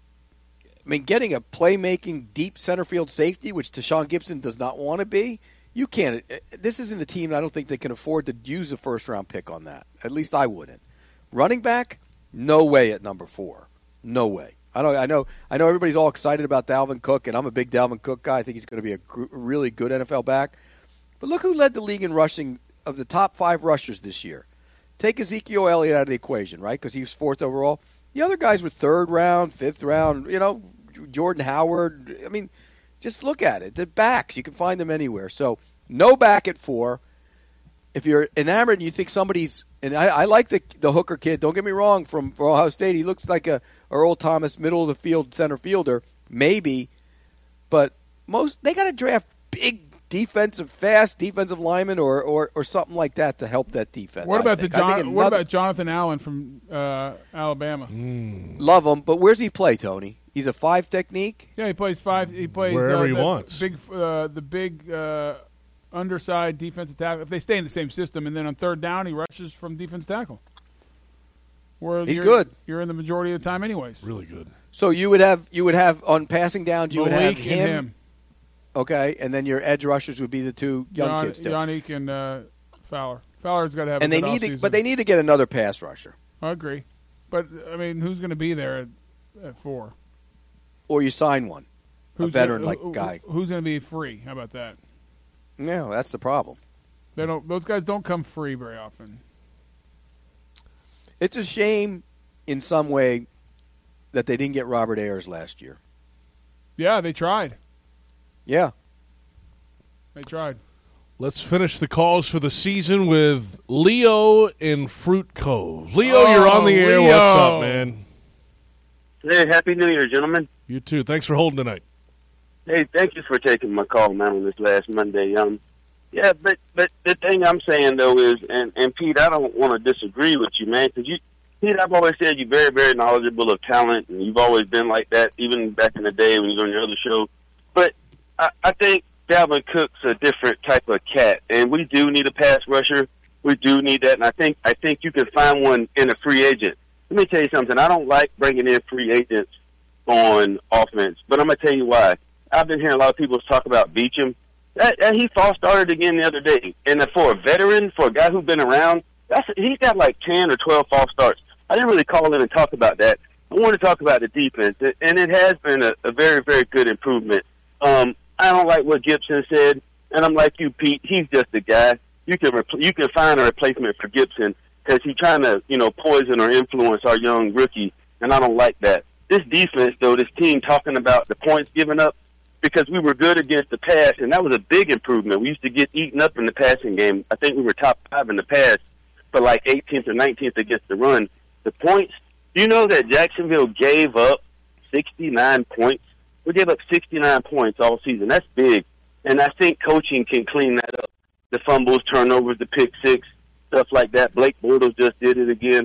D: getting a playmaking deep center field safety, which Tashawn Gibson does not want to be, you can't. This isn't a team I don't think they can afford to use a first-round pick on that. At least I wouldn't. Running back, no way at number 4. No way. I know everybody's all excited about Dalvin Cook, and I'm a big Dalvin Cook guy. I think he's going to be a really good NFL back. But look who led the league in rushing of the top 5 rushers this year. Take Ezekiel Elliott out of the equation, right? Because he was 4th overall. The other guys were 3rd round, 5th round, Jordan Howard. I mean, just look at it. The backs, you can find them anywhere. So no back at 4. If you're enamored and you think somebody's – and I like the Hooker kid. Don't get me wrong, from Ohio State. He looks like a Earl Thomas, middle-of-the-field center fielder, maybe. But they got to draft big fast defensive linemen or something like that to help that defense.
C: What about Jonathan Allen from Alabama?
D: Love him, but where's he play, Tony? He's a 5 technique?
C: Yeah, he plays 5. He plays
B: wherever he wants.
C: The big underside defensive tackle. If they stay in the same system, and then on 3rd down, he rushes from defense tackle.
D: He's good.
C: You're in the majority of the time anyways.
B: Really good.
C: So
D: you would have on passing downs, you would have
C: him.
D: Okay, and then your edge rushers would be the 2 young kids.
C: Yannick and Fowler. Fowler's got to have.
D: And they need to get another pass rusher.
C: I agree, but I mean, who's going to be there at 4?
D: Or you sign one, a veteran guy.
C: Who's going to be free? How about that?
D: No, that's the problem.
C: Those guys don't come free very often.
D: It's a shame, in some way, that they didn't get Robert Ayers last year.
C: Yeah, they tried.
D: Yeah.
C: They tried.
B: Let's finish the calls for the season with Leo in Fruit Cove. Leo, you're on the air.
C: Leo.
B: What's up, man?
I: Hey, Happy New Year, gentlemen.
B: You too. Thanks for holding tonight.
I: Hey, thank you for taking my call, man, on this last Monday. Yeah, but the thing I'm saying, though, is, and Pete, I don't want to disagree with you, man, because Pete, I've always said you're very, very knowledgeable of talent, and you've always been like that, even back in the day when you were on your other show. But I think Dalvin Cook's a different type of cat, and we do need a pass rusher. We do need that, and I think you can find one in a free agent. Let me tell you something. I don't like bringing in free agents on offense, but I'm going to tell you why. I've been hearing a lot of people talk about Beachum. He false started again the other day. And for a veteran, for a guy who's been around, he's got like 10 or 12 false starts. I didn't really call in and talk about that. I want to talk about the defense, and it has been a very, very good improvement. I don't like what Gibson said, and I'm like you, Pete. He's just a guy. You can find a replacement for Gibson because he's trying to poison or influence our young rookie, and I don't like that. This defense, though, this team talking about the points given up, because we were good against the pass, and that was a big improvement. We used to get eaten up in the passing game. I think we were top 5 in the pass, but like 18th or 19th against the run. The points, do you know that Jacksonville gave up 69 points? We gave up 69 points all season. That's big, and I think coaching can clean that up. The fumbles, turnovers, the pick six, stuff like that. Blake Bortles just did it again.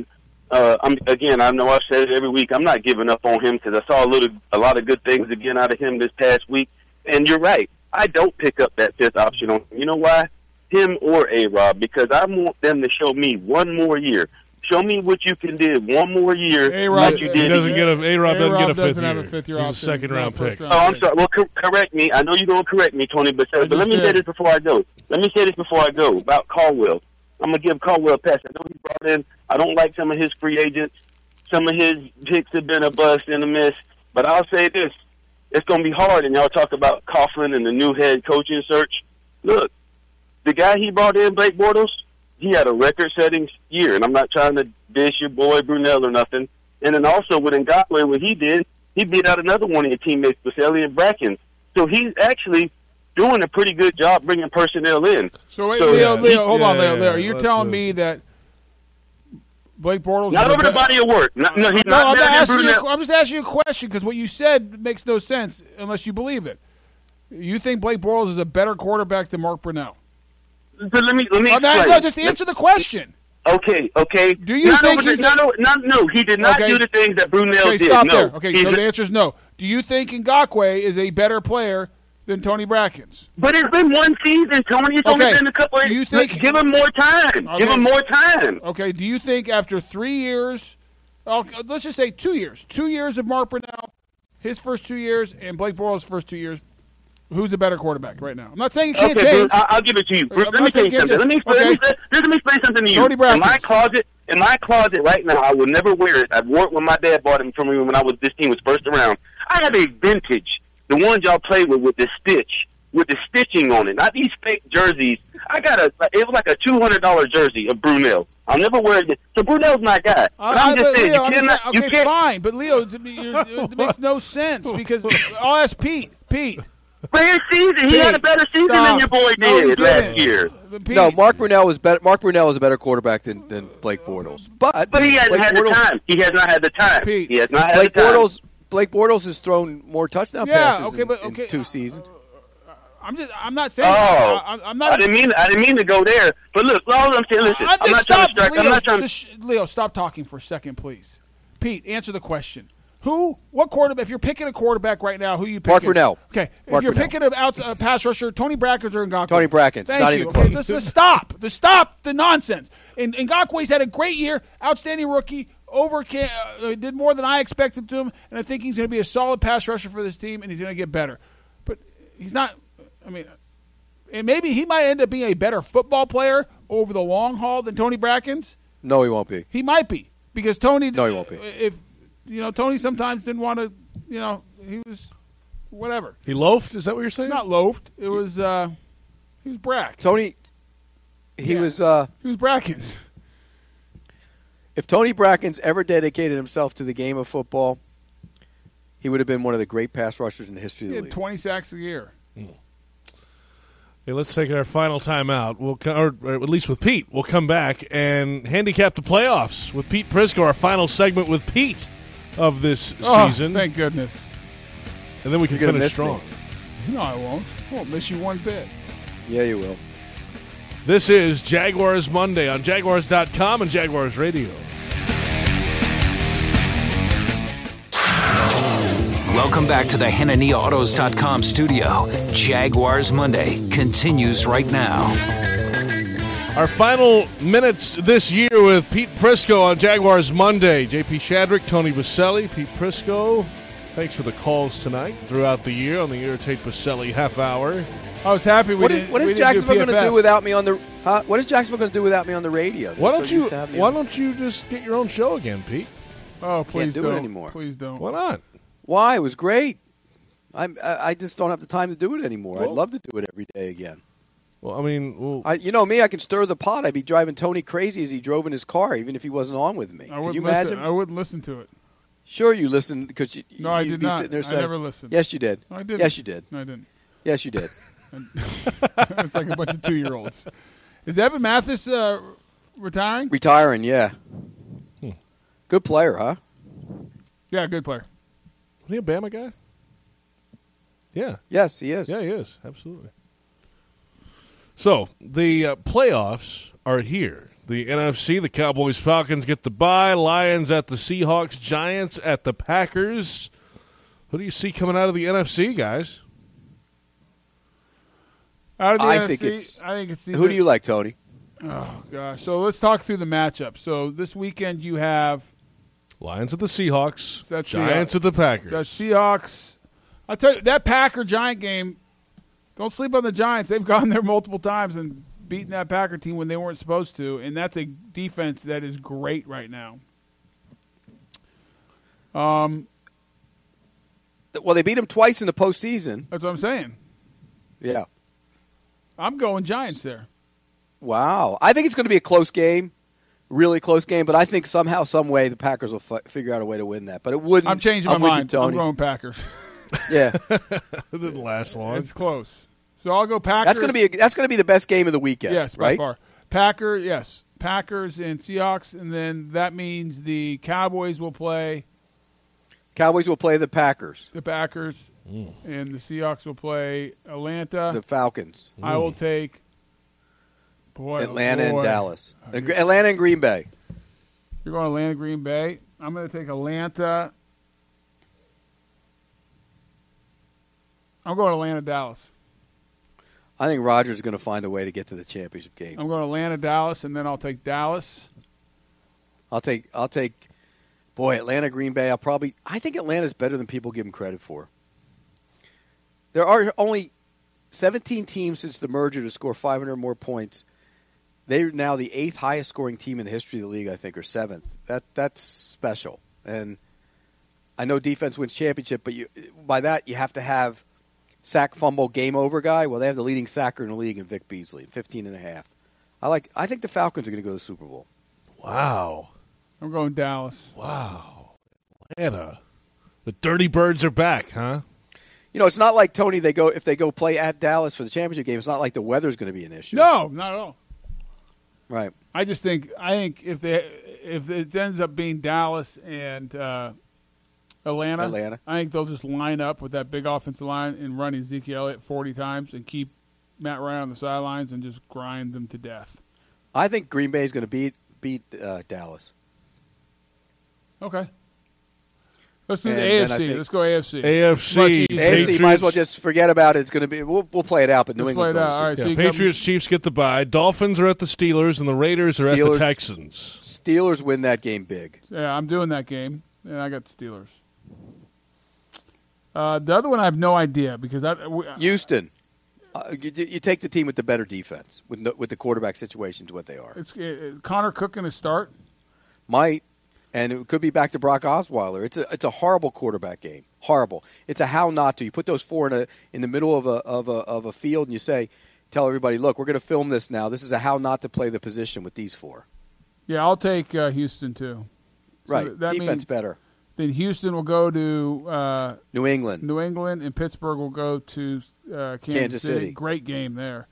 I: I know I've said it every week. I'm not giving up on him because I saw a lot of good things again out of him this past week. And you're right. I don't pick up that 5th option on him. You know why? Him or A-Rob, because I want them to show me one more year. Show me what you can do one more year.
B: A-Rob doesn't get a 5th year. He's a second-round pick.
I: Oh, I'm sorry. Well, correct me. I know you're going to correct me, Tony, but let me say this before I go. About Caldwell. I'm going to give Caldwell a pass. I know he brought in. I don't like some of his free agents. Some of his picks have been a bust and a miss. But I'll say this. It's going to be hard, and y'all talk about Coughlin and the new head coaching search. Look, the guy he brought in, Blake Bortles, he had a record-setting year, and I'm not trying to dish your boy Brunell or nothing. And then also with Ngakoue, what he did, he beat out another one of your teammates, Elliott Brackens. So he's actually doing a pretty good job bringing personnel in.
C: So wait, Leo, hold on, Leo. You're telling me that Blake Bortles
I: not over the body of work. No, he's not.
C: I'm just asking you a question because what you said makes no sense unless you believe it. You think Blake Bortles is a better quarterback than Mark Brunell?
I: So let me explain.
C: No, just answer the question.
I: Okay.
C: Do you think
I: he's no, he did not do the things that Brunell did.
C: Stop
I: no.
C: there. Okay, so the answer is no. Do you think Ngakoue is a better player than Tony Brackens?
I: But it's been one season, Tony. It's only been a couple of years. Give him more time.
C: Okay.
I: Give him more time.
C: Okay, do you think after 3 years, let's just say 2 years, 2 years of Mark Brunell, his first 2 years, and Blake Bortles' first 2 years, Who's a better quarterback right now? I'm not saying it can't
I: Okay,
C: change.
I: Bruce, I'll give it to you. Bruce,
C: I'm
I: let me
C: not
I: tell
C: saying
I: you
C: it
I: something.
C: can't
I: Let me
C: change.
I: explain something to you.
C: Tony Brackens.
I: In my closet right now, I will never wear it. I've worn it when my dad bought it for me when this team was first around. I have a vintage, the ones y'all played with the stitching on it, not these fake jerseys. It was like a $200 jersey of Brunel. I'll never wear it. So Brunel's my guy. But I'm just saying,
C: Leo,
I: you can't.
C: fine, but Leo, it makes no sense because I'll ask Pete.
I: For his season, he had a better season than your boy did last year.
D: No, Mark Brunell was better. Mark Brunell was a better quarterback than Blake Bortles. But
I: he hasn't had the time. He has not had the time.
C: Pete.
I: He has not had the time.
D: Blake Bortles has thrown more touchdown passes in 2 seasons.
C: I'm not saying. I'm not.
I: I didn't mean to go there. But look, all I'm saying, listen. I'm not trying to distract.
C: Leo,
I: I'm not trying to.
C: Leo, stop talking for a second, please. Pete, answer the question. What quarterback? If you're picking a quarterback right now, who are you picking?
D: Mark Brunell.
C: Okay.
D: Mark
C: if you're
D: Brunell.
C: picking a pass rusher, Tony Brackens or Ngakoue?
D: Tony Brackens.
C: Thank
D: not
C: you.
D: even
C: Okay,
D: close.
C: Just stop the nonsense. And Ngakoue's had a great year, outstanding rookie. Did more than I expected to him, and I think he's going to be a solid pass rusher for this team, and he's going to get better. But he's not. I mean, and maybe he might end up being a better football player over the long haul than Tony Brackens.
D: No, he won't be.
C: He might be because Tony.
D: No, he won't be.
C: Tony sometimes didn't want to. He was whatever.
B: He loafed. Is that what you're saying?
C: Not loafed. It was. He was Brack.
D: Tony. He was
C: Brackens.
D: If Tony Brackens ever dedicated himself to the game of football, he would have been one of the great pass rushers in the history of the league.
C: 20 sacks a year.
B: Hey, let's take our final timeout. Or at least with Pete. We'll come back and handicap the playoffs with Pete Prisco, our final segment with Pete of this season.
C: Thank goodness.
B: And then we can finish strong.
C: No, I won't. I won't miss you one bit.
D: Yeah, you will.
B: This is Jaguars Monday on Jaguars.com and Jaguars Radio.
A: Welcome back to the HannaneyAutos.com studio. Jaguars Monday continues right now.
B: Our final minutes this year with Pete Prisco on Jaguars Monday. JP Shadrick, Tony Baselli, Pete Prisco. Thanks for the calls tonight throughout the year on the Irritate Baselli half hour.
C: I was happy
D: What is Jacksonville going to do without me on the? What is Jacksonville going to do without me on the radio?
B: Why don't you just get your own show again, Pete?
C: Oh, please
D: don't. It anymore.
C: Please don't.
B: Why not?
D: Why? It was great. I just don't have the time to do it anymore. I'd love to do it every day again.
B: Well, I mean,
D: you know me. I can stir the pot. I'd be driving Tony crazy as he drove in his car, even if he wasn't on with me. Could you imagine?
C: I wouldn't listen to it.
D: Sure, you listened because you.
C: No, I did not.
D: Sitting there saying,
C: I never listened.
D: Yes, you did.
C: No, I didn't.
D: Yes, you did.
C: No, I didn't.
D: Yes, you did.
C: It's like a bunch of 2-year-olds. Is Evan Mathis retiring?
D: Retiring, yeah. Good player, huh?
C: Yeah, good player.
B: Is he a Bama guy? Yeah.
D: Yes, he is.
B: Yeah, he is. Absolutely. So, the playoffs are here. The NFC, the Cowboys, Falcons get the bye. Lions at the Seahawks. Giants at the Packers. Who do you see coming out of the NFC, guys?
C: Out of the
D: I
C: NFC,
D: think it's
C: either,
D: who do you like, Tony?
C: Oh, gosh. So let's talk through the matchup. So this weekend you have
B: Lions at the Seahawks.
C: That's
B: Giants at the Packers.
C: The Seahawks. I tell you, that Packer-Giant game, don't sleep on the Giants. They've gone there multiple times and beaten that Packer team when they weren't supposed to, and that's a defense that is great right now.
D: Well, they beat them twice in the postseason.
C: That's what I'm saying.
D: Yeah.
C: I'm going Giants there.
D: Wow. I think it's going to be a close game, really close game, but I think somehow, some way, the Packers will figure out a way to win that. But it wouldn't.
C: I'm changing my mind. I'm going Packers.
D: Yeah.
B: It didn't last long.
C: It's close. So I'll go Packers.
D: That's going to be the best game of the weekend.
C: Yes,
D: right?
C: by far. Packers and Seahawks, and then that means the Cowboys will play.
D: Cowboys will play the Packers.
C: The Packers. And the Seahawks will play Atlanta.
D: The Falcons.
C: I will take
D: Atlanta and Dallas. Atlanta and Green Bay.
C: You're going Atlanta, Green Bay. I'm going to take Atlanta. I'm going Atlanta, Dallas.
D: I think Rodgers is going to find a way to get to the championship game.
C: I'm going Atlanta, Dallas, and then I'll take Dallas.
D: I'll take Atlanta, Green Bay. I think Atlanta's better than people give them credit for. There are only 17 teams since the merger to score 500 more points. They're now the 8th highest scoring team in the history of the league, I think, or 7th. That's special. And I know defense wins championship, but by that you have to have sack, fumble, game over guy. Well, they have the leading sacker in the league in Vic Beasley, 15.5. I think the Falcons are going to go to the Super Bowl.
B: Wow.
C: I'm going Dallas.
B: Wow. Atlanta. The Dirty Birds are back, huh?
D: It's not like, Tony, if they go play at Dallas for the championship game, it's not like the weather's going to be an issue.
C: No, not at all.
D: Right.
C: I think if it ends up being Dallas and Atlanta, I think they'll just line up with that big offensive line and run Ezekiel Elliott 40 times and keep Matt Ryan on the sidelines and just grind them to death.
D: I think Green Bay is going to beat Dallas.
C: Okay. Let's do the AFC. Let's go AFC.
B: AFC,
D: might as well just forget about it. It's going to be. We'll play it out, but New England.
C: All right, so
B: Patriots, Chiefs get the bye. Dolphins are at the Steelers, and the Raiders are at the Texans.
D: Steelers win that game big.
C: Yeah, I'm doing that game, and I got the Steelers. The other one I have no idea because
D: Houston. You take the team with the better defense with the quarterback situations what they are.
C: It's Connor Cook going to start.
D: Might. And it could be back to Brock Osweiler. It's a horrible quarterback game. Horrible. It's a how not to. You put those four in the middle of a field, and you tell everybody, look, we're going to film this now. This is a how not to play the position with these four.
C: Yeah, I'll take Houston too. So
D: right,
C: that
D: defense better.
C: Then Houston will go to
D: New England.
C: And Pittsburgh will go to Kansas City. Great game there.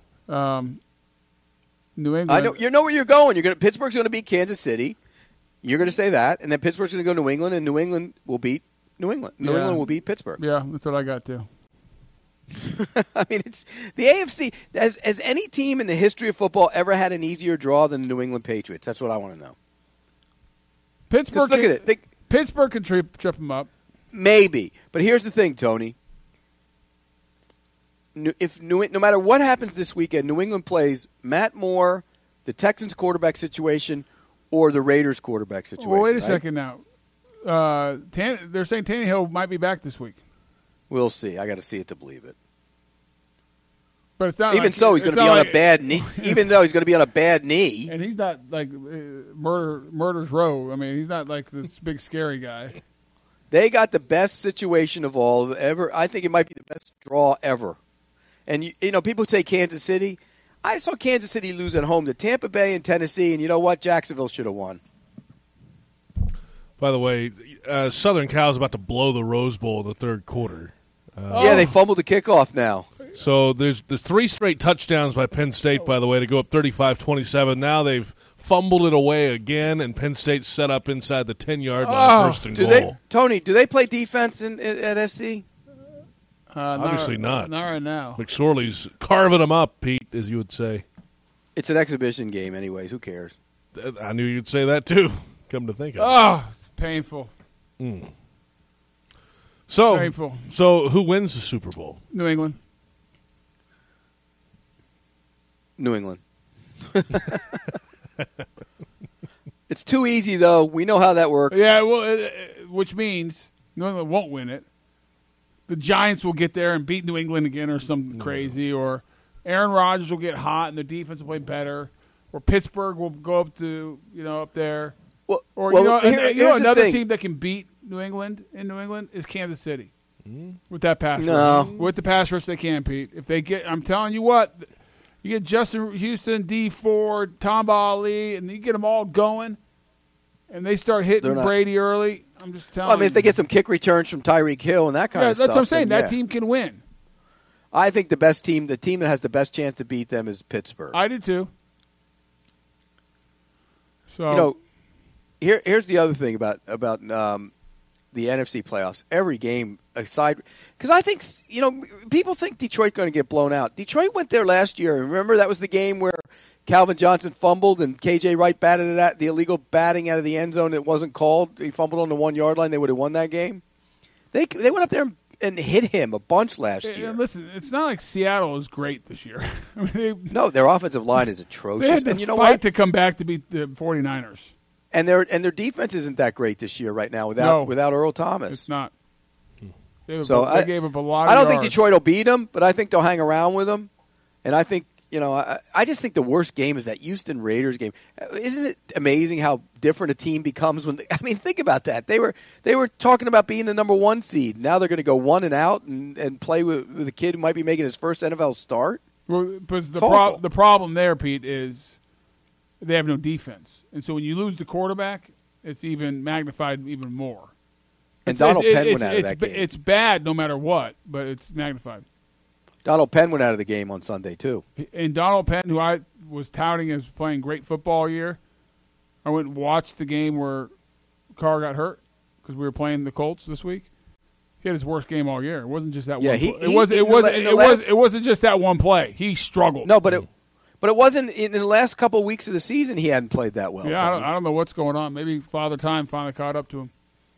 C: New England.
D: I know you know where you're going. Pittsburgh's going to beat Kansas City. You're going to say that, and then Pittsburgh's going to go to New England, and New England will beat New England. New England will beat Pittsburgh.
C: Yeah, that's what I got too.
D: I mean, it's the AFC. Has any team in the history of football ever had an easier draw than the New England Patriots? That's what I want to know.
C: Pittsburgh.
D: Look at it.
C: Pittsburgh can trip them up.
D: Maybe, but here's the thing, Tony. No matter what happens this weekend, New England plays Matt Moore, the Texans quarterback situation, or the Raiders quarterback situation.
C: Well, wait a second now. They're saying Tannehill might be back this week.
D: We'll see. I got to see it to believe it.
C: But it's not
D: even so, he's going to be on a bad knee. Even though he's going to be on a bad knee,
C: and he's not like murder's row. I mean, he's not like this big scary guy.
D: They got the best situation of all ever. I think it might be the best draw ever. And people say Kansas City. I saw Kansas City lose at home to Tampa Bay and Tennessee, and you know what? Jacksonville should have won.
B: By the way, Southern Cal's about to blow the Rose Bowl in the third quarter.
D: Yeah, they fumbled the kickoff now.
B: So there's 3 straight touchdowns by Penn State, by the way, to go up 35-27. Now they've fumbled it away again, and Penn State's set up inside the 10-yard line, first and goal.
D: Tony, do they play defense at SC?
B: Obviously not.
C: Not right now.
B: McSorley's carving them up, Pete, as you would say.
D: It's an exhibition game anyways. Who cares?
B: I knew you'd say that, too, come to think of it.
C: Oh, it's painful.
B: So who wins the Super Bowl?
C: New England.
D: New England. It's too easy, though. We know how that works.
C: Yeah, well, which means New England won't win it. The Giants will get there and beat New England again or something crazy, or Aaron Rodgers will get hot and the defense will play better, or Pittsburgh will go up to up there. Another team that can beat New England is Kansas City with that pass rush. With the pass rush, they can, Pete. If they get, I'm telling you what, you get Justin Houston, D Ford, Tamba Ali, and you get them all going, and they start hitting Brady early. I'm just telling you.
D: I mean, if they get some kick returns from Tyreek Hill and that kind of stuff.
C: That's what I'm saying. That team can win.
D: I think the team that has the best chance to beat them is Pittsburgh.
C: I do too. So
D: here's the other thing about the NFC playoffs. Every game aside, because I think people think Detroit's going to get blown out. Detroit went there last year. Remember that was the game where Calvin Johnson fumbled and KJ Wright batted it at the illegal batting out of the end zone. It wasn't called. He fumbled on the 1 yard line. They would have won that game. They went up there and hit him a bunch last year.
C: Listen, it's not like Seattle is great this year.
D: No, their offensive line is atrocious.
C: They had to fight to come back to beat the 49ers.
D: And their defense isn't that great this year right now without Earl Thomas.
C: It's not. They
D: So
C: gave up a lot.
D: I don't
C: of
D: think
C: yards.
D: Detroit will beat them, but I think they'll hang around with them. And I think, I just think the worst game is that Houston Raiders game. Isn't it amazing how different a team becomes when? Think about that. They were talking about being the number 1 seed. Now they're going to go 1 and out and play with a kid who might be making his first NFL start.
C: Well, but the problem there, Pete, is they have no defense, and so when you lose the quarterback, it's even magnified even more.
D: And Donald Penn went out of that game.
C: It's bad no matter what, but it's magnified.
D: Donald Penn went out of the game on Sunday, too.
C: And Donald Penn, who I was touting as playing great football all year, I went and watched the game where Carr got hurt because we were playing the Colts this week. He had his worst game all year. It wasn't just that one play. It wasn't just that one play. He struggled.
D: No, but it wasn't in the last couple of weeks of the season he hadn't played that well.
C: Yeah, I don't know what's going on. Maybe Father Time finally caught up to him.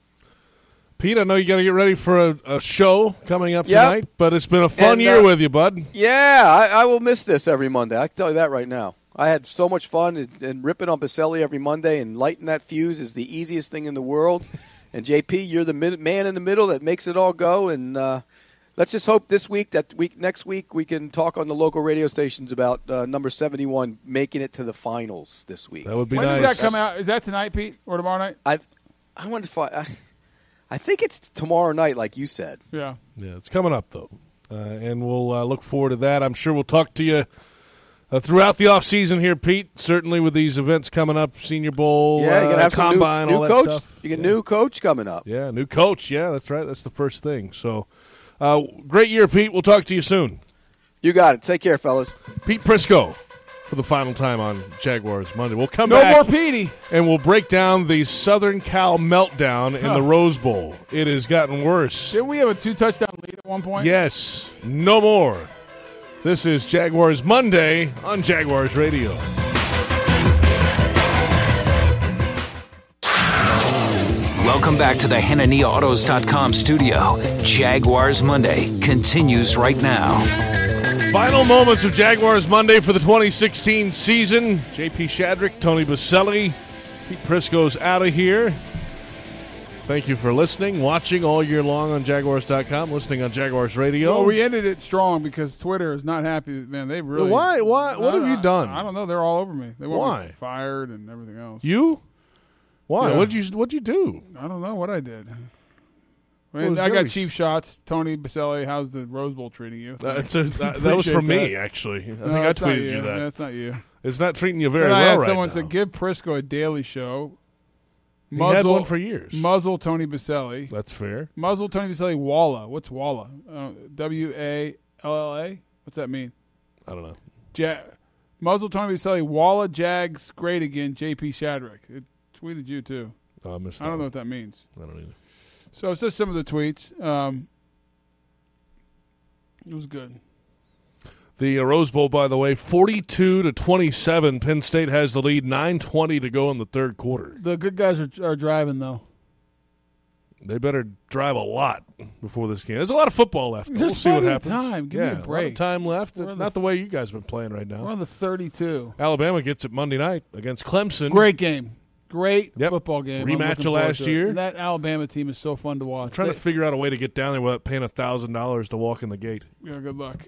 B: Pete, I know you got to get ready for a show coming up tonight, but it's been a fun year with you, bud.
D: Yeah, I will miss this every Monday. I can tell you that right now. I had so much fun and ripping on Baselli every Monday, and lighting that fuse is the easiest thing in the world. And, JP, you're the man in the middle that makes it all go. And let's just hope next week we can talk on the local radio stations about number 71 making it to the finals this week.
B: That would be
C: nice.
B: nice.
C: When does that come out? Is that tonight, Pete, or tomorrow night?
D: I wanted to find. I think it's tomorrow night, like you said.
C: Yeah.
B: Yeah, it's coming up, though. And we'll look forward to that. I'm sure we'll talk to you throughout the offseason here, Pete, certainly with these events coming up, Senior Bowl,
D: you're gonna have
B: Combine,
D: new
B: all that
D: coach.
B: stuff.
D: You get a new coach coming up.
B: Yeah, new coach. Yeah, that's right. That's the first thing. So, great year, Pete. We'll talk to you soon.
D: You got it. Take care, fellas.
B: Pete Prisco for the final time on Jaguars Monday. We'll come
C: back.
B: No
C: more Petey.
B: And we'll break down the Southern Cal meltdown in the Rose Bowl. It has gotten worse.
C: Didn't we have a 2-touchdown lead at one point?
B: Yes. No more. This is Jaguars Monday on Jaguars Radio.
A: Welcome back to the HannanihAutos.com studio. Jaguars Monday continues right now.
B: Final moments of Jaguars Monday for the 2016 season. J.P. Shadrick, Tony Baselli, Pete Prisco's out of here. Thank you for listening, watching all year long on Jaguars.com, listening on Jaguars Radio.
C: Well, we ended it strong because Twitter is not happy. Man, they really...
B: Why? What have you done?
C: I don't know. They're all over me. They want
B: me
C: fired and everything else.
B: You? Why?
C: Yeah.
B: What'd you do?
C: I don't know what I did. I got cheap shots. Tony Baselli, how's the Rose Bowl treating you?
B: That was from me, actually. I think I tweeted you that.
C: That's not you.
B: It's not treating you very
C: well
B: right now.
C: I had someone say, give Prisco a daily show.
B: He had one for years.
C: Muzzle Tony Baselli.
B: That's fair.
C: Muzzle Tony Baselli. Walla. What's Walla? W-A-L-L-A? What's that mean?
B: I don't know.
C: Muzzle Tony Baselli. Walla Jags great again. J.P. Shadrick. It tweeted you too.
B: Oh, I missed that.
C: I don't know what that means.
B: I don't either.
C: So it's just some of the tweets. It was good.
B: The Rose Bowl, by the way, 42-27. Penn State has the lead. 9:20 to go in the third quarter.
C: The good guys are driving, though.
B: They better drive a lot before this game. There's a lot of football left. We'll see what happens.
C: Time. Give me a break.
B: A lot of time left. Not the way you guys have been playing right now.
C: We're on the 32.
B: Alabama gets it Monday night against Clemson.
C: Great game. Great football game.
B: Rematch of last year.
C: That Alabama team is so fun to watch.
B: I'm trying to figure out a way to get down there without paying $1,000 to walk in the gate.
C: Yeah, good luck.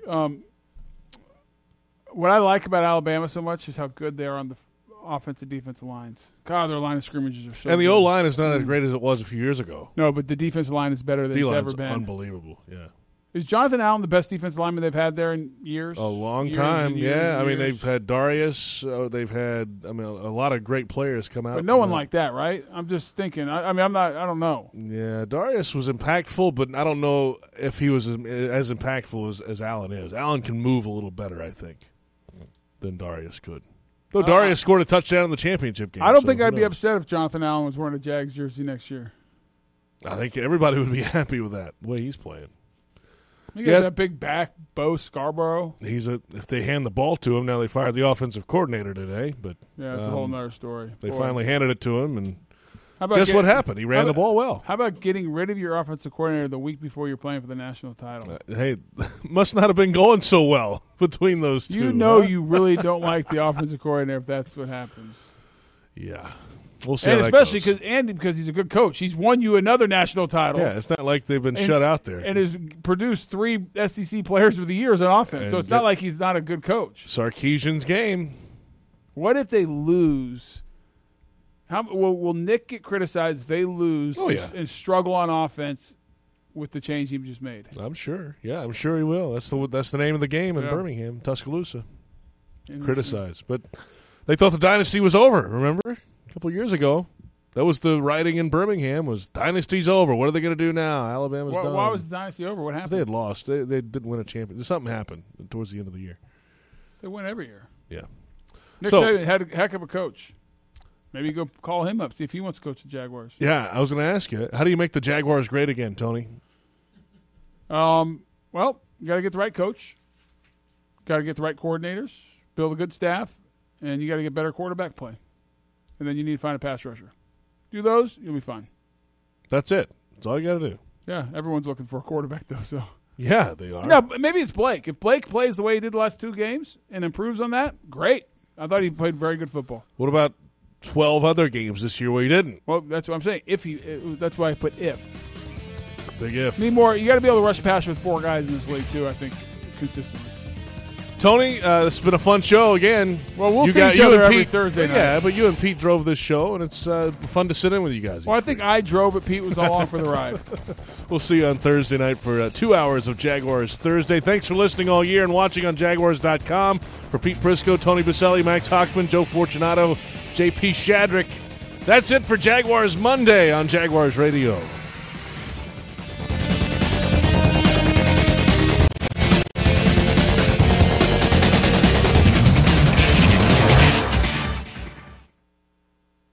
C: What I like about Alabama so much is how good they are on the offensive defensive lines. God, their line of scrimmages are so
B: And the
C: good.
B: O-line is not as great as it was a few years ago.
C: No, but the defensive line is better than it's ever been.
B: Unbelievable, yeah.
C: Is Jonathan Allen the best defensive lineman they've had there in years?
B: A long time, yeah. I mean, they've had Darius. They've had, a lot of great players come out.
C: But no one like that, right? I'm just thinking. I don't know.
B: Yeah, Darius was impactful, but I don't know if he was as impactful as Allen is. Allen can move a little better, I think, than Darius could. Though Darius scored a touchdown in the championship game.
C: I don't think I'd be upset if Jonathan Allen was wearing a Jags jersey next year.
B: I think everybody would be happy with that, the way he's playing.
C: You got that big back, Bo Scarborough.
B: If they hand the ball to him, now they fired the offensive coordinator today. But
C: yeah, it's a whole nother story.
B: They finally handed it to him, and
C: guess
B: what happened? He ran the ball well.
C: How about getting rid of your offensive coordinator the week before you're playing for the national title?
B: Hey, must not have been going so well between those two.
C: You know you really don't like the offensive coordinator if that's what happens.
B: Yeah. We'll see.
C: And
B: how
C: especially
B: that goes.
C: because he's a good coach. He's won you another national title.
B: Yeah, it's not like they've been shut out there.
C: And has produced 3 SEC players of the year as an offense.
B: And
C: so it's not like he's not a good coach.
B: Sarkisian's game.
C: What if they lose? Will Nick get criticized if they lose and struggle on offense with the change he just made?
B: I'm sure. Yeah, I'm sure he will. That's the name of the game in Birmingham, Tuscaloosa. Criticized. But they thought the dynasty was over, remember? A couple of years ago. That was the writing in Birmingham was dynasty's over. What are they going to do now? Alabama's done.
C: Why was the dynasty over? What happened?
B: They had lost. They didn't win a championship. Something happened towards the end of the year.
C: They win every year.
B: Yeah.
C: Nick Saban had a heck of a coach. Maybe go call him up, see if he wants to coach the Jaguars.
B: Yeah, I was going to ask you, how do you make the Jaguars great again, Tony?
C: Well, you got to get the right coach, got to get the right coordinators, build a good staff, and you got to get better quarterback play. And then you need to find a pass rusher. Do those, you'll be fine.
B: That's it. That's all you got to do.
C: Yeah, everyone's looking for a quarterback, though. So
B: yeah, they are.
C: No, maybe it's Blake. If Blake plays the way he did the last 2 games and improves on that, great. I thought he played very good football.
B: What about 12 other games this year where he didn't?
C: Well, that's what I'm saying. That's why I put if.
B: It's a big if.
C: Need more. You got to be able to rush passer with 4 guys in this league too. I think consistently.
B: Tony, this has been a fun show again.
C: Well, we'll see each other every Thursday night.
B: Yeah, but you and Pete drove this show, and it's fun to sit in with you guys.
C: Well, I think I drove, but Pete was along for the ride.
B: We'll see you on Thursday night for 2 hours of Jaguars Thursday. Thanks for listening all year and watching on Jaguars.com. For Pete Prisco, Tony Baselli, Max Hochman, Joe Fortunato, JP Shadrick. That's it for Jaguars Monday on Jaguars Radio.